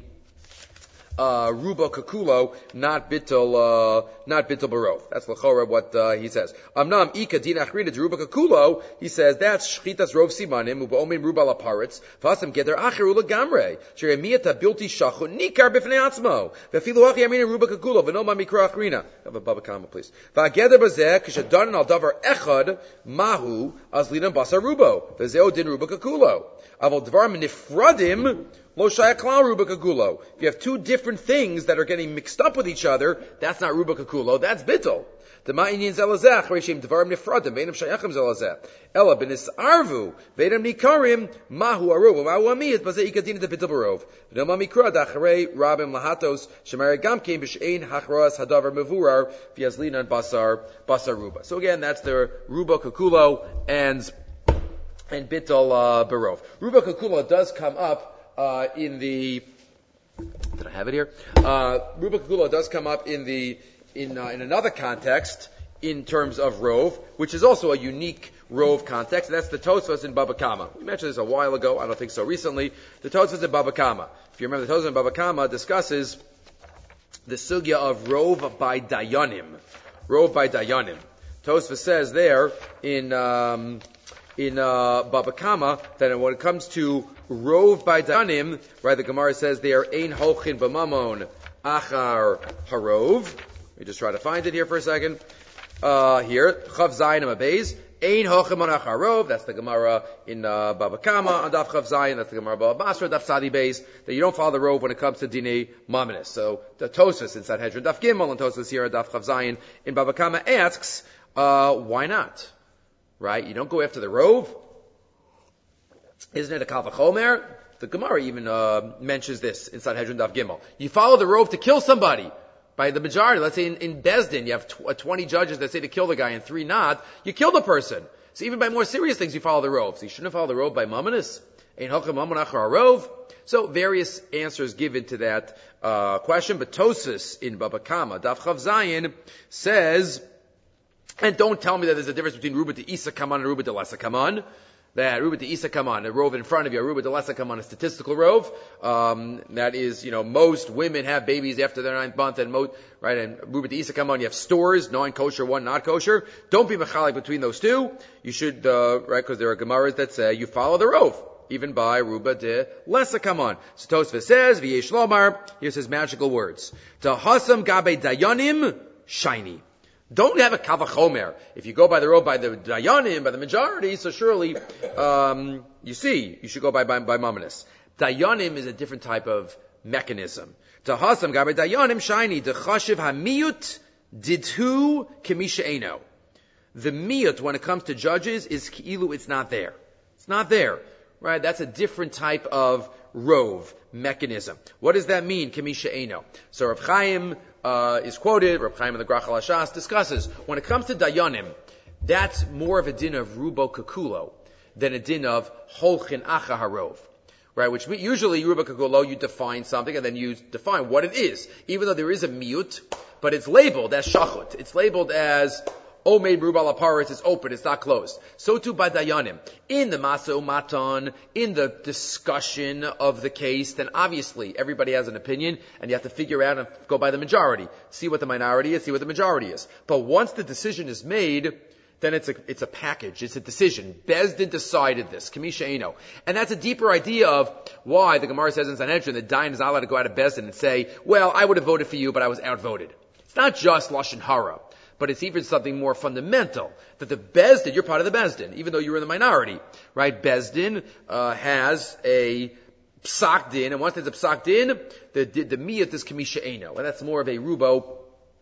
ruba kakulo, not bittul barov. That's l'chora what he says. Amnam ika din achrina ruba kakulo. He says that's shchitas rov simanim ubaomin ruba laparitz v'asam geder acheru legamre sheremiyata bilti shachu nikar b'fnei atzmo v'afilu hachi yamina ruba kakulo v'noma mikra achrina. Have a Baba Kama, please. V'ageder bazeh k'shadanan al davar echad mahu azlinam basar rubo v'zeo din ruba kakulo. Avol dvar nifradim lo shayach klal ruba kakulo. If you have two different things that are getting mixed up with each other, that's not ruba kakulo, that's bittul. The ma'inyin zelazeh achrei dvarim nifradim veinam shayachim zelazeh. Ela benis arvu veinam nikarim mahu arov mahu amiyat bazeh ikadin de bittul barov. V'noma mikra dachrei rabim lahatos shemari gamkein b'shein hachroas hadavar mevurar v'yazlinan basar ruba. So again, that's the ruba kakulo and bittul barov. Ruba kakulo does come up in the, did I have it here? Ruba Kukula does come up in another context in terms of rove, which is also a unique rove context, and that's the Tosfos in Baba Kama. We mentioned this a while ago, I don't think so recently. The Tosfos in Baba Kama. If you remember, the Tosfos in Baba Kama discusses the sugya of rove by dayanim. Rove by dayanim. Tosfos says there in Baba Kama that when it comes to rove by dayanim, right, the Gemara says they are ein hochin b'mamon achar harov. Let me just try to find it here for a second. Here, chav zayin amabeis, ein hochin b'mamon achar harov. That's the Gemara in Baba Kama on Daf Chav Zayin. That's the Gemara Baba Basra Daf Tzadi Beis. That you don't follow the rove when it comes to dinei mamanis. So the Tosfos in Sanhedrin Daf Gimel and Tosfos here at Daf Chav Zayin in Baba Kama asks, why not? Right? You don't go after the rove. Isn't it a Kal V'chomer? The Gemara even mentions this in Sanhedrin Daf Gimel. You follow the rove to kill somebody by the majority. Let's say in Bezdin, you have 20 judges that say to kill the guy and 3 not. You kill the person. So even by more serious things, you follow the Rov. So you shouldn't follow the Rov by Mamonis. Ein Hacham Mamon Achar Rov. So various answers given to that question. But Tosfos in Baba Kama, Daf Chav Zayin, says, and don't tell me that there's a difference between Ruba de Isa Kaman and Ruba de Lesa Kaman. That Ruba de Isa Kaman, a rove in front of you, a Ruba de Lesa Kaman, a statistical rove. That is, most women have babies after their 9th month, and right, and Ruba de Isa Kaman, you have stores, 9 kosher, 1 not kosher. Don't be mechalik between those two. You should, right, because there are Gemaras that say you follow the rove, even by Ruba de Lesa Kaman. So Tosfos says, V'yesh lomar, here's his magical words. Tahasam gabe dayanim, shiny. Don't have a kavachomer. If you go by the road by the dayanim, by the majority, so surely, you should go by mamonis. Dayanim is a different type of mechanism. Tahasam gabe dayanim shiny. Dechashiv hamiyut didhu kemisha eno. The miyut, when it comes to judges, is ki'ilu, it's not there. It's not there. Right? That's a different type of rove mechanism. What does that mean? Kemisha eno. So Rav Chaim is quoted, Rav Chaim in the Grach HaLashas discusses, when it comes to dayanim, that's more of a din of rubo kakulo than a din of holchin acha harov. Right, which usually rubo kakulo, you define something and then you define what it is. Even though there is a miyut, but it's labeled as shachut. It's labeled as Omeid Ruba Laparis, it's open, it's not closed. So too by Dayanim. In the Masa Umatan, in the discussion of the case, then obviously everybody has an opinion, and you have to figure out and go by the majority. See what the minority is, see what the majority is. But once the decision is made, then it's a package, it's a decision. Bezdin decided this, Kamisha Eno. And that's a deeper idea of why the Gemara says in Sanhedrin that Dayan is not allowed to go out of Bezdin and say, well, I would have voted for you, but I was outvoted. It's not just Lashon Hara. But it's even something more fundamental, that the Bezdin, you're part of the Bezdin, even though you're in the minority, right? Bezdin has a psak din, and once there's a psak din, the miyat is kamisha eno, and that's more of a rubo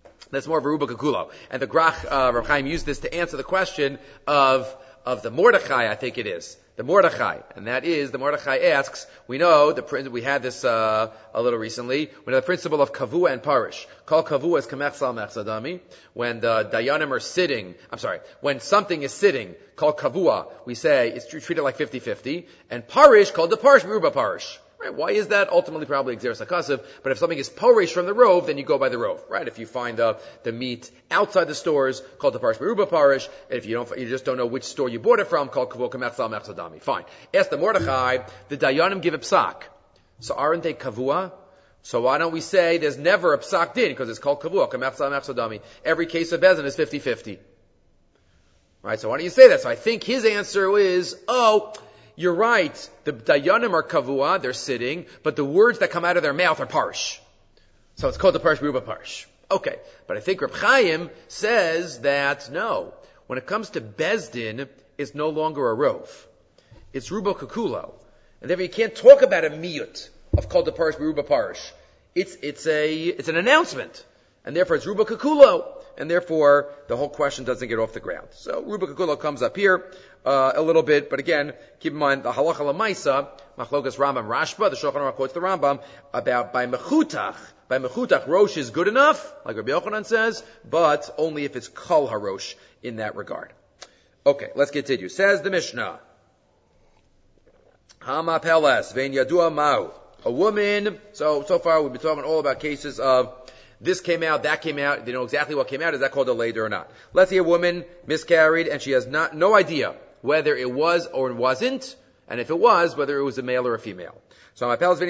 kakulo. And the Grach Rav Chaim used this to answer the question of the Mordechai, I think it is. The Mordechai, and that is, the Mordechai asks, we know, we had this a little recently, we know the principle of kavua and parish. Call kavua is kamechsal mechsadami. When the dayanim are sitting, when something is sitting, called kavua, we say it's treated like 50-50, and parish, called the parish, meruba parish. Right? Why is that? Ultimately, probably exeris hakasav. But if something is porish from the rove, then you go by the rove, right? If you find the meat outside the stores, called the parish meruba parish. If you just don't know which store you bought it from, called kavua kamechsal mechsadami. Fine. Ask the Mordechai, the dayanim give a psak. So aren't they kavua? So why don't we say there's never a psak din because it's called kavua kamechsal mechsadami. Every case of bezin is 50-50. Right? So why don't you say that? So I think his answer is, you're right. The dayanim are kavua, they're sitting, but the words that come out of their mouth are parish. So it's called the parish meruba parish. Okay. But I think Reb Chaim says that no. When it comes to Bezdin, it's no longer a rove. It's rubo kakulo. And therefore you can't talk about a miyut of called the parish meruba parish. It's an announcement. And therefore it's rubo kakulo. And therefore, the whole question doesn't get off the ground. So, Ruba Kakulo comes up here, a little bit, but again, keep in mind, the halacha lamaisa, machlokas Rambam Rashba, the Shulchan Aruch quotes the Rambam, about by mechutach, rosh is good enough, like Rabbi Yochanan says, but only if it's kol harosh in that regard. Okay, let's continue. Says the Mishnah, Hama peles, vein yadua mau, a woman, so far we've been talking all about cases of this came out, that came out, they know exactly what came out, is that called a later or not? Let's say a woman miscarried and she has no idea whether it was or wasn't, and if it was, whether it was a male or a female. So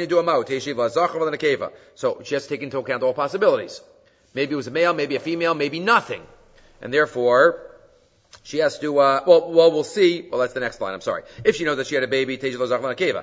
she has to take into account all possibilities. Maybe it was a male, maybe a female, maybe nothing. And therefore, she has to, we'll see. Well, that's the next line, I'm sorry. If she knows that she had a baby, okay, so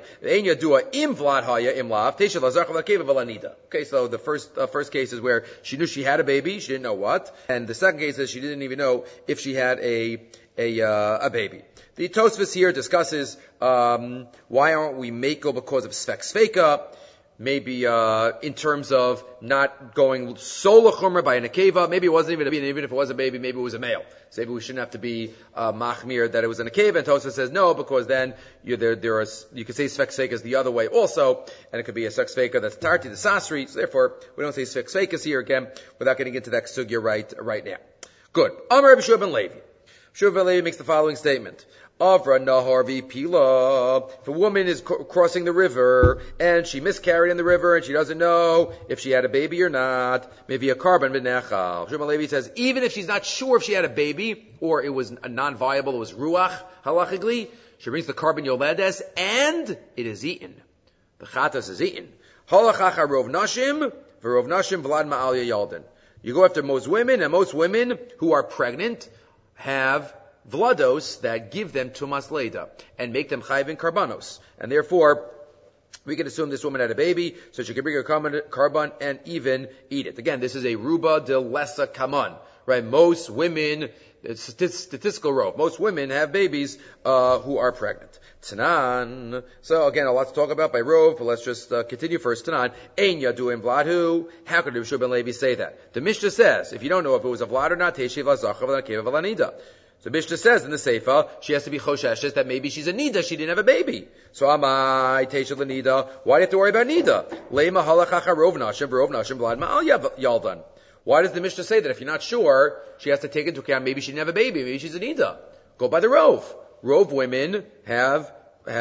the first case is where she knew she had a baby, she didn't know what. And the second case is she didn't even know if she had a baby. The Tosfos here discusses, why aren't we mako because of sveka? Maybe in terms of not going solo chumrah by a nekeva. Maybe it wasn't even a baby, even if it was a baby, maybe it was a male. So maybe we shouldn't have to be machmir that it was a nekeva. And Tosfos says no, because then you could say svek sveikas the other way also, and it could be a svek sveika that's tarti the sasri. So therefore, we don't say svek sveikas here again without getting into that sugya right now. Good. Amar Rabbi Shua ben Levi. Shub ben Levi makes the following statement. Avra nahar v'pila. If a woman is crossing the river and she miscarried in the river and she doesn't know if she had a baby or not, maybe a carbon b'nechal. Shub ben Levi says even if she's not sure if she had a baby or it was a non-viable, it was ruach halachically, she brings the carbon yoledes and it is eaten. The chatas is eaten. Halachacha rov nashim v'rov nashim v'lad ma'alya yalden. You go after most women, and most women who are pregnant have vlados that give them tumas leda and make them chayv in karbanos. And therefore, we can assume this woman had a baby, so she can bring her carbon and even eat it. Again, this is a ruba de lesa kaman, right? Most women, it's statistical rove, most women have babies who are pregnant. Tanan. So again, a lot to talk about by rove, but let's just continue first. Tanan. Ein yaduim vladhu. How could Shub ben Levi say that? The Mishnah says, if you don't know if it was a vlad or not, teshiv lazachav v'nakeva v'lanida. So Mishnah says in the Seifa, she has to be chosheshes that maybe she's a nida, she didn't have a baby. So amai teshiv l'nida. Why do you have to worry about nida? Leima halachacha rov nashim vlad ma'al yaldan. Why does the Mishnah say that if you're not sure, she has to take into account maybe she didn't have a baby, maybe she's a nida? Go by the rove. Rove women have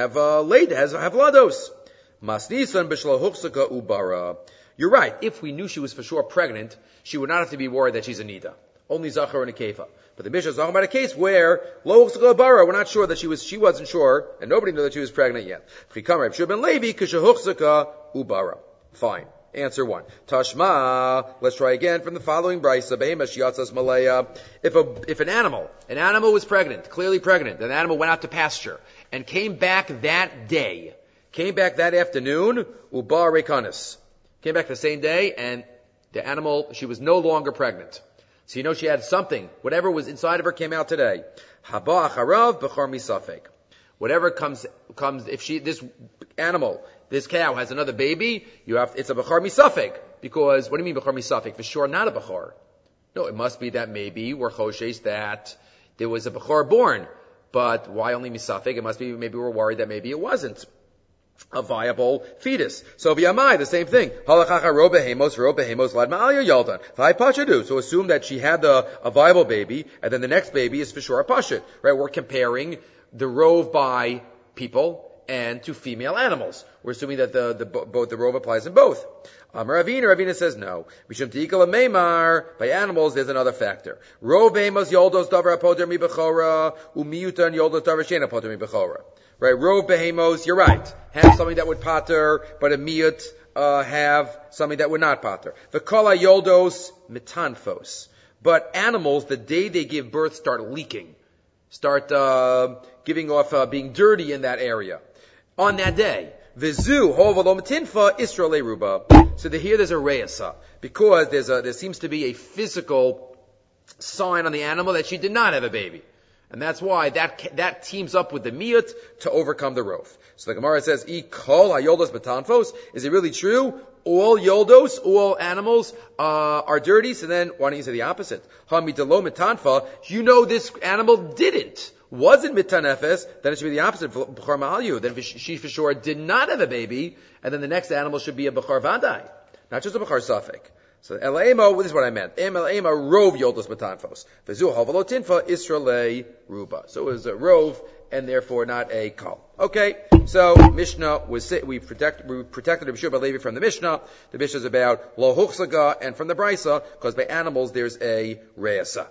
lados. Masnisan b'shlohuchsaka ubara. You're right. If we knew she was for sure pregnant, she would not have to be worried that she's a nida. Only zachar and a kefa. But the Mishnah is talking about a case where lohuchsaka ubara, we're not sure that she wasn't sure, and nobody knew that she was pregnant yet. Chikam Reb Shub ben Levi kishahuchsaka ubara. Fine. Answer 1. Tashma. Let's try again from the following brisa. Behemoth shiatzas malaya. If an animal was pregnant, clearly pregnant, an animal went out to pasture and came back that afternoon, uba rekanis. Came back the same day and the animal, she was no longer pregnant. So you know she had something. Whatever was inside of her came out today. Haba acharav b'char misafek. Whatever comes, if this cow has another baby, it's a bachar misafek. Because, what do you mean bachar misafek? For sure not a bachar. No, it must be that maybe we're choshes that there was a bachar born. But why only misafek? It must be maybe we're worried that maybe it wasn't a viable fetus. So v'yamai, the same thing. Halachacha ro behemos lad ma'alya yaldan. V'hai pashadu. So assume that she had a viable baby, and then the next baby is for sure a pashut. Right? We're comparing the rove by people and to female animals. We're assuming that both the rove applies in both. Ravina says no. Mishum tiikal meimar, by animals there's another factor. Rove behemos yoldos davar apoter mi bechora, umiyutan yoldos davar shena apoter mi bechora. Right, rove behemos, you're right, have something that would pater, but a miyut have something that would not pater. V'kol yoldos mitanfos. But animals, the day they give birth, start leaking. Start giving off being dirty in that area. On that day. Vizu hovalo matinfa Israel ruba. So here there's a reasa. Because there seems to be a physical sign on the animal that she did not have a baby. And that's why that teams up with the miyut to overcome the rove. So the Gemara says, kol hayoldos batanfos. Is it really true? All yoldos, all animals, are dirty? So then, why don't you say the opposite? Hamitalo mitanfa. You know this animal wasn't mitanefes, then it should be the opposite, b'char ma'alyu. Then she for sure did not have a baby, and then the next animal should be a b'char vadai. Not just a b'char safek. So el'emo, this is what I meant. El'emo rove yoldos batanfos. V'zu havalotinfa Israelei ruba. So it was a rove, and therefore not a kol. Okay, so Mishnah we protected Reb Shub ben Levi from the Mishnah. The Mishnah is about lo huchsaga, and from the Brisa, because by animals there's a reasa.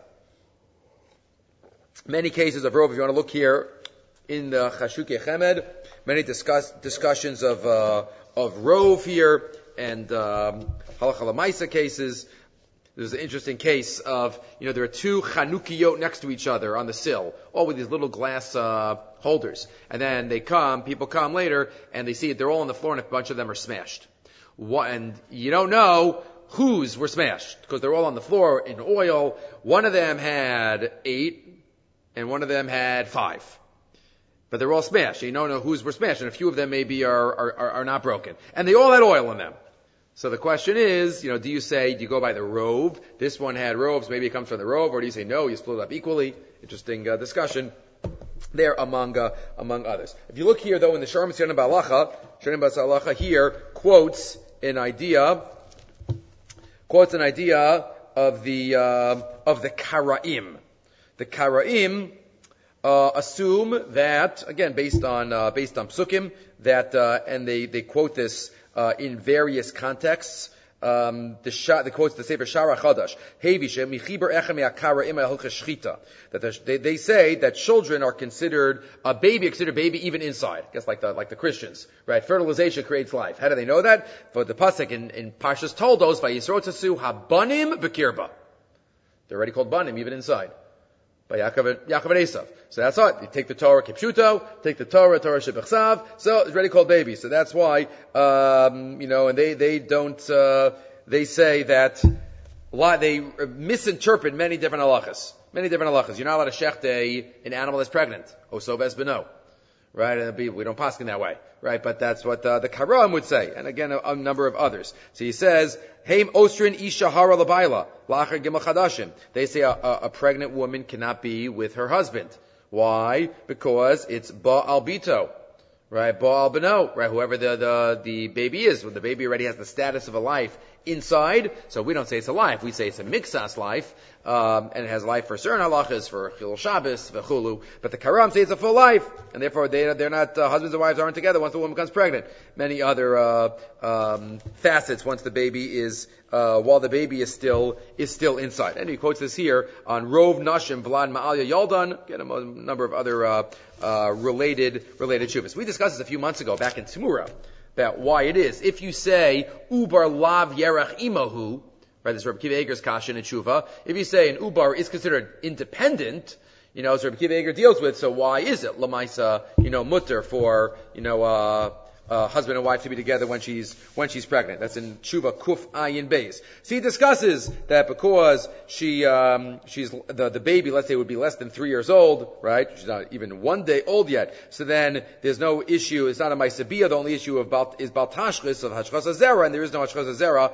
Many cases of rove, if you want to look here in the Chashukei Chemed, many discussions of rove here, and halacha l'maisa cases. There's an interesting case of, there are two chanukiyot next to each other on the sill, all with these little glass holders. And then people come later, and they see it, they're all on the floor, and a bunch of them are smashed. And you don't know whose were smashed, because they're all on the floor in oil. One of them had 8, and one of them had 5. But they're all smashed. You don't know whose were smashed, and a few of them maybe are not broken. And they all had oil in them. So the question is, do you go by the rove? This one had roves, maybe it comes from the rove, or do you say no, you split it up equally? Interesting discussion there among others. If you look here though in the Sharm Tzionim Ba'alacha here quotes an idea of the Karaim. The Karaim assume that, again, based on psukim, that and they quote this in various contexts. The quotes the Sefer Shara Chadash. That they say that children are considered baby even inside. I guess like the Christians, right? Fertilization creates life. How do they know that? For the pasuk in Parshas Toldos, Vayisro Tzasu Habanim Bekirba. They're already called banim even inside. By Yaakov and Esav. So that's it. You take the Torah Kipshuto, take the Torah Shebechsav, so it's already called baby. So that's why, and they don't, they say that, they misinterpret many different halachas. You're not allowed to shecht an animal that's pregnant. Oso ves beno. Right? We don't paskin that way. Right? But that's what the Karam would say. And again, a number of others. So he says, Heim Ostrin Isha Hara Labaila, Lacher Gimel Chadashim. They say a pregnant woman cannot be with her husband. Why? Because it's Ba'al Bito. Right? Ba'al Beno. Right? Whoever the baby is. When the baby already has the status of a life inside, so we don't say it's a life, we say it's a mixas life, and it has life for certain halachas, for Chilul Shabbos, v'chulu, but the Karam say it's a full life, and therefore they're not, husbands and wives aren't together once the woman becomes pregnant. Many other, facets once the baby is, while the baby is still inside. And he quotes this here on Rov Nashim Vlad Ma'alya Yaldan, again, a number of other, related shuvas. We discussed this a few months ago back in Tzmura, about why it is. If you say, Ubar Lav Yerach Imahu, right, this is Rabbi Kiva Eger's kasha in Tshuva, if you say an Ubar is considered independent, so Rabbi Kiva Eger deals with, so why is it Lamaisa, mutter for, husband and wife to be together when she's pregnant? That's in Tshuva Kuf Ayin Beis. So he discusses that because she's the baby, let's say, would be less than 3 years old, right? She's not even 1 day old yet. So then there's no issue. It's not a Maisabiyah. The only issue is Baltashchis of Hashchas Zera, and there is no Hashchas Zera,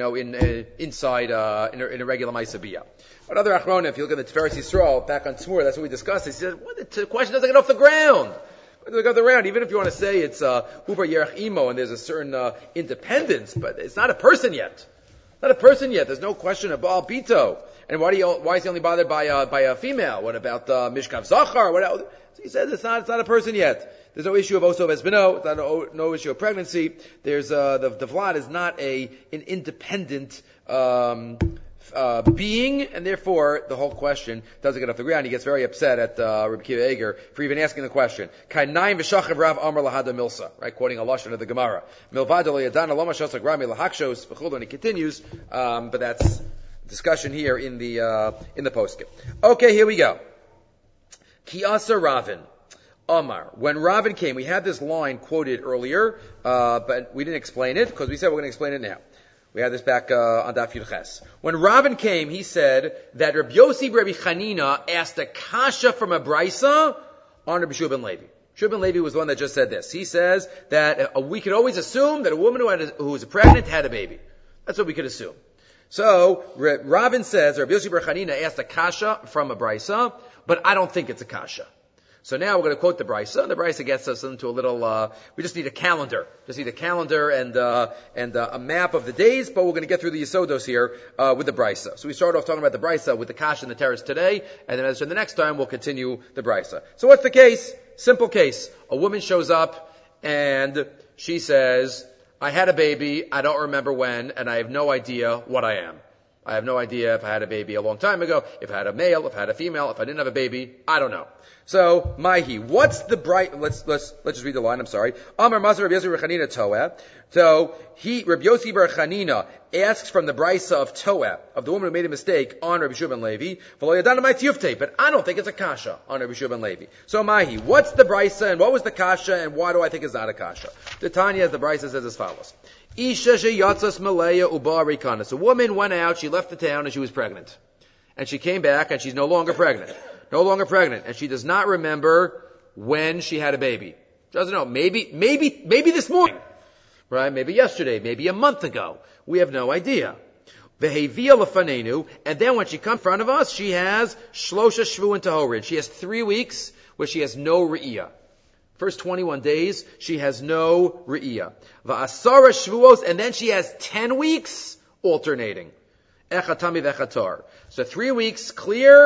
inside in a regular Maisabiyah. But other Achronim, if you look at the Tiferes Yisrael back on Tzmur, that's what we discussed. He said, the question doesn't get off the ground. Look around, even if you want to say it's Uber Yerach Imo and there's a certain independence, but it's not a person yet. There's no question of Baal Bito. And why is he only bothered by a female? What about Mishkav Zachar? What else? So he says it's not a person yet. There's no issue of Oso Vesbino. It's not no issue of pregnancy. There's the Vlad is not an independent being, and therefore the whole question doesn't get off the ground. He gets very upset at Rabbi Kiva Eger for even asking the question. Kainayim v'shachav Rav Amar lahada milsa, right? Quoting a lashon of the Gemara. Milvado leyadana loma shasak rami lahakshos v'chul, and he continues. But that's discussion here in the postscript. Okay, here we go. Ki asa Ravin. Amar. When Ravin came, we had this line quoted earlier, but we didn't explain it because we said we're going to explain it now. We had this back on Daf Yud Ches. When Ravin came, he said that Rabbi Yossi Rabbi Chanina asked a kasha from a brisa on Rabbi Shua ben Levi. Shua ben Levi was the one that just said this. He says that we could always assume that a woman who was pregnant had a baby. That's what we could assume. So Ravin says Rabbi Yossi Rabbi Chanina asked a kasha from a brisa, but I don't think it's a kasha. So now we're going to quote the Brisa, and the Brisa gets us into a little, we just need a calendar. And a map of the days, but we're going to get through the Yisodos here, with the Brisa. So we start off talking about the Brisa with the Kash and the Teres today, and then as for the next time, we'll continue the Brisa. So what's the case? Simple case. A woman shows up, and she says, I had a baby, I don't remember when, and I have no idea what I am. I have no idea if I had a baby a long time ago, if I had a male, if I had a female, if I didn't have a baby, I don't know. So, Maihi, what's the bright, let's just read the line, I'm sorry. Amar Mazar Rabbi Yossi Bar Chanina Toeh. So, Rabbi Yossi Bar Chanina asks from the Brisa of Toeh, of the woman who made a mistake on Rabbi Shua ben Levi, V'lo yadana mai tiyufte, but I don't think it's a kasha on Rabbi Shua ben Levi. So, Maihi, what's the Brisa and what was the kasha and why do I think it's not a kasha? The Tanya, as the Brisa says as follows. Isha sheyatzas maleya uba rikanas. A woman went out, she left the town and she was pregnant. And she came back and she's no longer pregnant. And she does not remember when she had a baby. She doesn't know. Maybe this morning. Right? Maybe yesterday. Maybe a month ago. We have no idea. Vehevia lefanenu. And then when she comes in front of us, she has shlosha shvuin tahorin. She has 3 weeks where she has no re'iyah. First 21 days, she has no re'iyah. Va'asara shvuos. And then she has 10 weeks alternating. Echatami vechatar. So 3 weeks clear,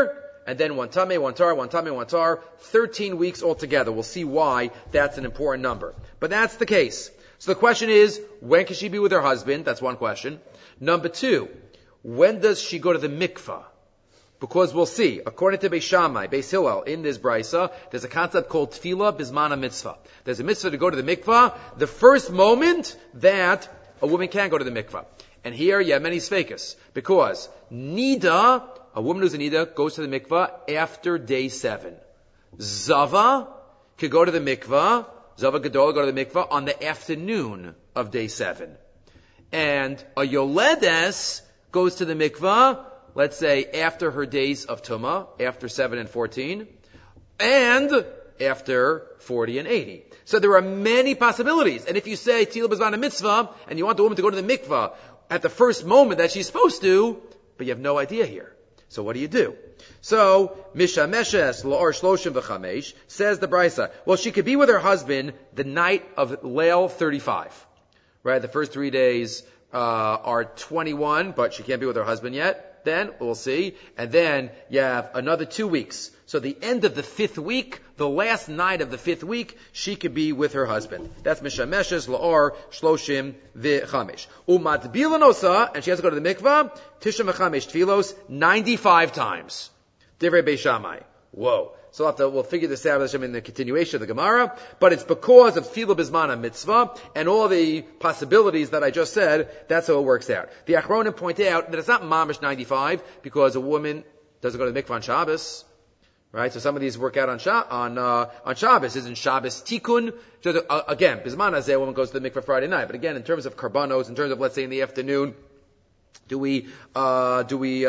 and then one tameh, one tar, one tameh, one tar, 13 weeks altogether. We'll see why that's an important number. But that's the case. So the question is, when can she be with her husband? That's one question. Number two, when does she go to the mikvah? Because we'll see, according to Beis Shammai, Beis Hillel, in this brisa, there's a concept called tefillah bismana mitzvah. There's a mitzvah to go to the mikvah the first moment that a woman can go to the mikvah. And here you have many sveikas, because nida, a woman who's a nida, goes to the mikvah after day 7. Zava could go to the mikvah, Zava Gadol go to the mikvah on the afternoon of day 7. And a yoledes goes to the mikvah, let's say after her days of Tumah, after 7 and 14, and after 40 and 80. So there are many possibilities. And if you say Tefillah B'zman Mitzvah, and you want the woman to go to the mikvah at the first moment that she's supposed to, but you have no idea here. So what do? So, Mishameshes La'or Shloshim V'chamesh, says the Brisa, well, she could be with her husband the night of Leil 35. Right? The first 3 days are 21, but she can't be with her husband yet. Then, we'll see. And then you have another 2 weeks. So the end of the 5th week, the last night of the 5th week, she could be with her husband. That's Mishameshes La'or Shloshim V'chamesh. Umatbilan Osa, and she has to go to the mikvah, Tisham V'chamesh Tfilos, 95 times. Divrei Beis Shammai. Whoa. So we'll figure this out in the continuation of the Gemara, but it's because of Tefillah B'zman Mitzvah and all the possibilities that I just said, that's how it works out. The Achronim point out that it's not mamish 95 because a woman doesn't go to the mikvah on Shabbos, right? So some of these work out on Shabbos. Isn't Shabbos tikkun? Again, B'zman Hazeh, a woman goes to the mikvah Friday night, but again, in terms of karbanos, in terms of, let's say, in the afternoon, do we allow her to be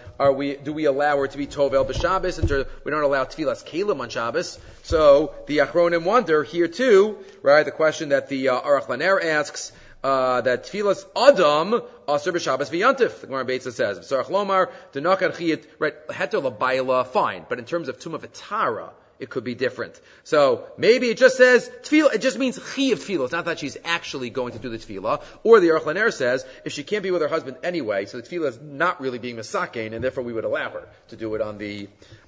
tovel b'Shabbos? We don't allow tefillas kelim on Shabbos. So the Achronim wonder here too, right? The question that the Aruch Laner asks, that tefillas adam aser b'Shabbos v'yantif. The Gemara Beitza says, "Sarach lomar denakan chiyit." Right? Heter labayla, fine, but in terms of tumah v'tara, it could be different. So maybe it just says tefillah, it just means chiyav tefillah. It's not that she's actually going to do the tefillah. Or the Aruch Laner says, if she can't be with her husband anyway, so the tefillah is not really being misakein, and therefore we would allow her to do it on the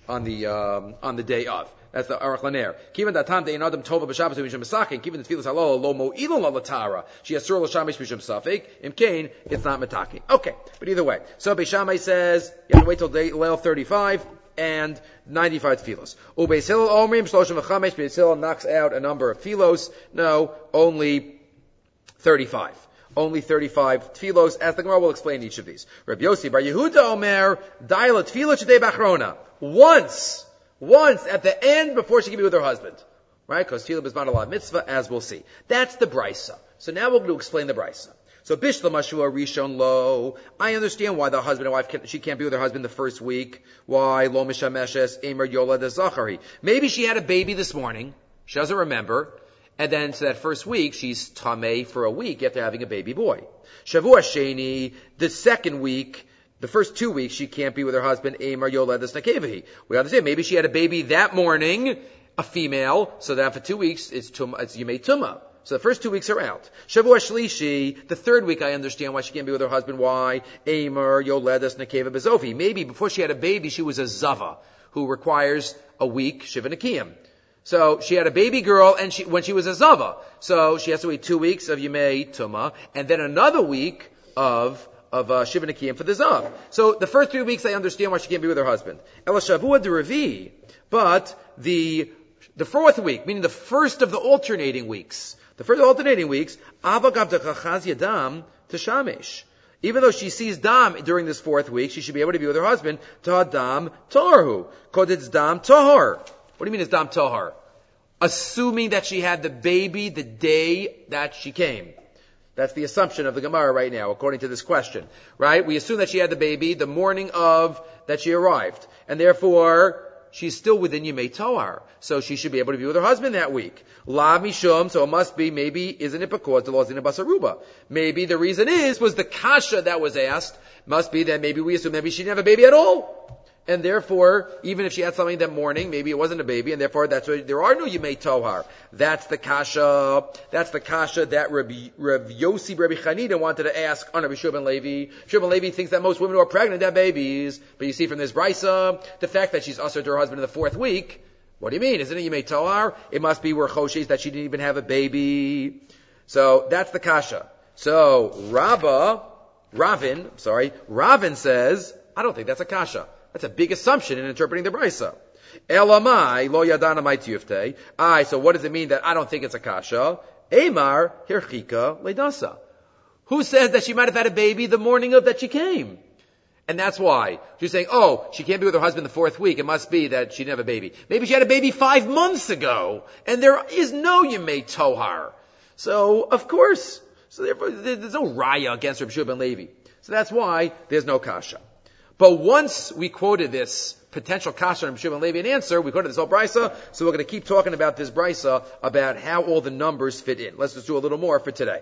day of. That's the Aruch Laner. Kivan datam de'in adam tova b'Shabbos mishum misakein. Kivan the tefillah is halal lo mo'ilon lalatara. She has sur l'shamish mishum safek. Imkain, it's not mitakein. Okay, but either way. So Beis Shammai says you have to wait till day Leil 35. And 95 tefillos. Beis Hillel omrim shloshim v'chamesh. Beis Hillel knocks out a number of tefillos. No, only 35. Only 35 tefillos, as the Gemara will explain each of these. Rabbi Yossi bar Yehuda omer daila tefillah shedei b'achrona. Once at the end before she can be with her husband, right? Because tefillah b'zman alav mitzvah, as we'll see. That's the brisa. So now we're going to explain the brisa. So Bishla Mashua Rishon Lo. I understand why the husband and wife she can't be with her husband the first week. Why Lo Mishameshes Emer Yola de Zachari. Maybe she had a baby this morning. She doesn't remember. And then so that first week she's tamei for a week after having a baby boy. Shavua Sheni, the second week, the first 2 weeks she can't be with her husband Emer Yola de Snakevahi. We understand maybe she had a baby that morning, a female, so that for 2 weeks it's Yemei Tumah. So the first 2 weeks are out. Shavua Shlishi, the third week I understand why she can't be with her husband. Why? Emer, Yoledas, Nekeva, Bezofi. Maybe before she had a baby, she was a Zava, who requires a week, Shiva Nekiyim. So she had a baby girl, and when she was a Zava. So she has to wait 2 weeks of Yemei Tumah, and then another week of Shiva Nekiyim for the Zav. So the first 3 weeks I understand why she can't be with her husband. Ela Shavua de Revi, but the fourth week, meaning the first of the alternating weeks, Yadam to Shamesh. Even though she sees Dam during this fourth week, she should be able to be with her husband. Dam Toharhu. Koditz Dam Tohar. What do you mean it's Dam Tohar? Assuming that she had the baby the day that she came. That's the assumption of the Gemara right now, according to this question. Right? We assume that she had the baby the morning of that she arrived. And therefore, she's still within Yemei Tohar. So she should be able to be with her husband that week. La Mishum, so it must be, maybe, isn't it because the law is in a Basaruba? Maybe the reason was the kasha that was asked, must be that maybe we assume maybe she didn't have a baby at all. and therefore, even if she had something that morning, maybe it wasn't a baby, and therefore that's why there are no Yemei Tohar. That's the kasha that Rav Yossi Rabbi Chanina wanted to ask on Rabbi Shua ben Levi. Shua ben Levi thinks that most women who are pregnant have babies, but you see from this brisa, the fact that she's usher to her husband in the fourth week, what do you mean? Isn't it Yemei Tohar? It must be where Choshes that she didn't even have a baby. So that's the kasha. So Ravin says, I don't think that's a kasha. That's a big assumption in interpreting the brisa. Elamai lo yadana mai tiyufte. So what does it mean that I don't think it's a kasha? Emar hirchika ledasa. Who says that she might have had a baby the morning of that she came? And that's why. She's saying, she can't be with her husband the fourth week. It must be that she didn't have a baby. Maybe she had a baby 5 months ago, and there is no Yemei Tohar. So, of course, therefore, there's no raya against Rabbi Shua ben Levi. So that's why there's no kasha. But once we quoted this potential kasha on Rabbi Shua ben Levi an answer, we quoted this whole brisa, so we're going to keep talking about this brisa, about how all the numbers fit in. Let's just do a little more for today.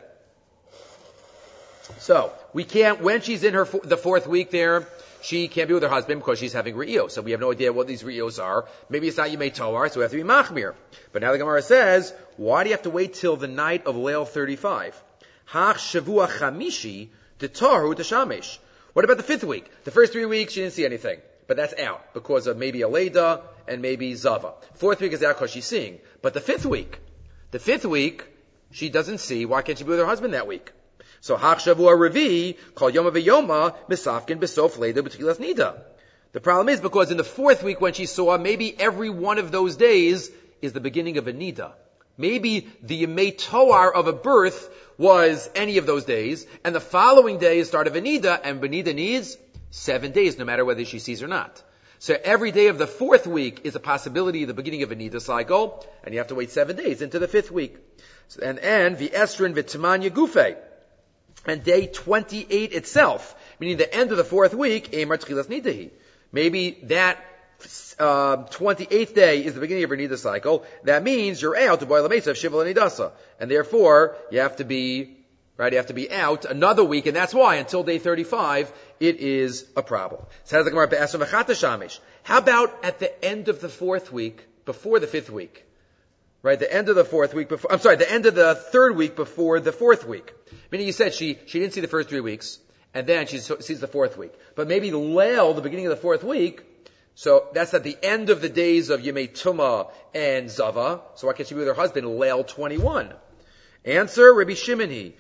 So, we can't, when she's in the fourth week there, she can't be with her husband because she's having re'iyos. So we have no idea what these re'iyos are. Maybe it's not Yemei Tohar, so we have to be machmir. But now the Gemara says, why do you have to wait till the night of Leil 35? Hach shavua chamishi d'tohu t'shamesh. What about the fifth week? The first 3 weeks she didn't see anything, but that's out because of maybe a Leda and maybe Zava. Fourth week is out because she's seeing. But the fifth week, she doesn't see. Why can't she be with her husband that week? So, Hach Shavua Revi, Kol Yoma V'Yoma, Misafkin B'Sof Leda B'Tchilas Nida. The problem is because in the fourth week when she saw, maybe every one of those days is the beginning of a Nida. Maybe the Yemei Tohar of a birth was any of those days, and the following day is start of a Nida, and Benida needs 7 days, no matter whether she sees or not. So every day of the fourth week is a possibility of the beginning of a Nida cycle, and you have to wait 7 days into the fifth week. And V'Estrin V'Tman Yegufei. And day 28 itself, meaning the end of the fourth week, Eimar Tchilas Nidahi. Maybe that 28th day is the beginning of your Nida cycle. That means you're out to Boil Mesa of Shival and Nidasa. And therefore, you have to be out another week, and that's why, until day 35, it is a problem. So how about at the end of the fourth week, before the fifth week? Right, the end of the end of the third week before the fourth week. Meaning you said she didn't see the first 3 weeks, and then she sees the fourth week. But maybe Leil, the beginning of the fourth week, so that's at the end of the days of Yemei Tumah and Zava, so why can't she be with her husband Leil 21? Answer, Rabbi Shimoni.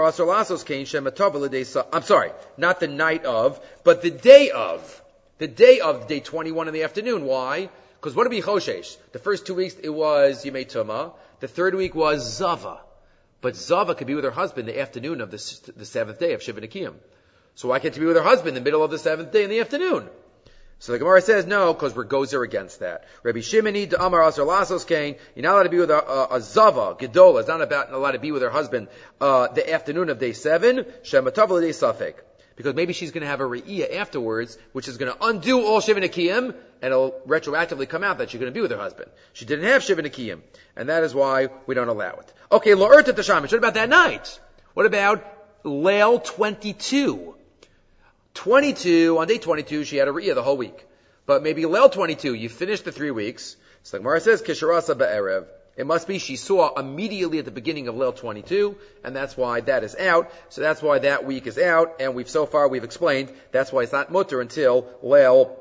I'm sorry, not the night of, but the day of day 21 in the afternoon. Why? Because what did be Choshesh? The first 2 weeks it was Yemei Tumah. The third week was Zava. But Zava could be with her husband the afternoon of the seventh day of Shiva Nikiyim. So why can't she be with her husband in the middle of the seventh day in the afternoon? So the Gemara says no, because we're gozer against that. Rabbi Shimoni de Amar Asar Lasos Kain, you're not allowed to be with a Zava, Gedola, is not allowed to be with her husband the afternoon of day 7, Shematavla day Safek. Because maybe she's going to have a Re'iyah afterwards, which is going to undo all Shiva Nikiyim, and it'll retroactively come out that she's going to be with her husband. She didn't have Shiva Nikiyim, and that is why we don't allow it. Okay, La'urta Tashamish, what about that night? What about Leil 22? 22, on day 22, she had a Re'iyah the whole week. But maybe Leil 22, you finished the 3 weeks. So the Gemara says, Kisharasa Ba'erev. It must be she saw immediately at the beginning of Leil 22, and that's why that is out. So that's why that week is out, and we've explained, that's why it's not mutter until Leil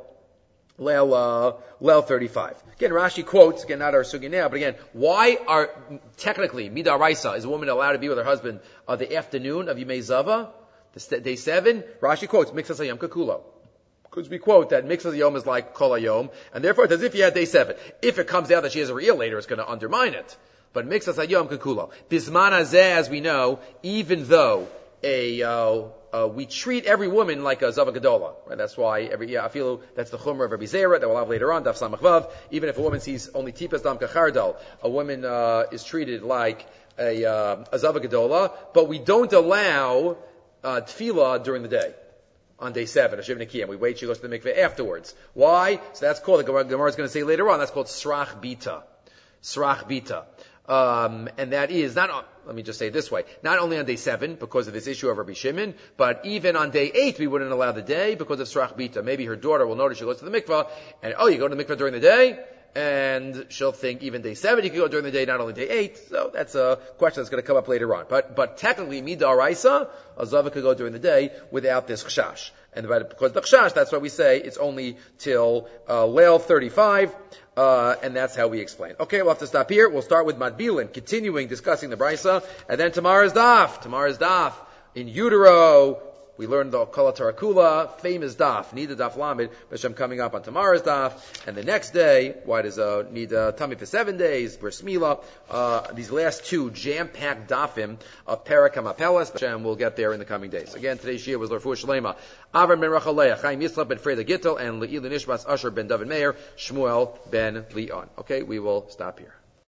35. Again, Rashi quotes, again, not our sugi now, but again, why are, technically, Midaraisa, is a woman allowed to be with her husband the afternoon of Yemei Zava, day 7? Rashi quotes, Mixas Hayom Kakulo. Because we quote that Mixas Hayom is like Kol Hayom, and therefore it's as if you had day 7. If it comes out that she has a Re'iyah later, it's going to undermine it. But Mixas Hayom Kakulo. Bisman Hazeh, as we know, even though we treat every woman like a Zava Gedola. Right? That's why I feel that's the Chumrah of Rabbi Zera that we'll have later on, Daf Samach Vav. Even if a woman sees only Tipas Dam Kachardal, a woman is treated like a Zava Gedola, but we don't allow tefillah during the day. On day 7 of Shiva Nikiyim. We wait, she goes to the mikveh afterwards. Why? So that's called, the Gemara is going to say later on, that's called Srach Bita. Srach Bita. And that is let me just say it this way, not only on day 7 because of this issue of Rabbi Shimon, but even on day 8 we wouldn't allow the day because of Srach Bita. Maybe her daughter will notice she goes to the mikvah, and you go to the mikvah during the day, and she'll think even day 7 you can go during the day, not only day 8. So that's a question that's going to come up later on. But technically, midaraisa, a zava could go during the day without this chashash. And because the chashash, that's why we say it's only till Leil 35. And that's how we explain. Okay, we'll have to stop here. We'll start with Madbilin, continuing discussing the Brisa, and then tomorrow's daf. In utero, we learned the Kala Tarakula, famous daf, Nida Daf Lamed, Hashem coming up on tomorrow's daf, and the next day, why does need tummy for 7 days, Bris Milah, these last 2 jam-packed dafim of Perek HaMapelas, Hashem will get there in the coming days. Again, today's shir was L'Refuah Shlema, Avram ben Rachaleah, Chaim Yitzchak ben Freda Gittel, and Le'il Nishmas Asher ben David Meir, Shmuel ben Leon. Okay, we will stop here.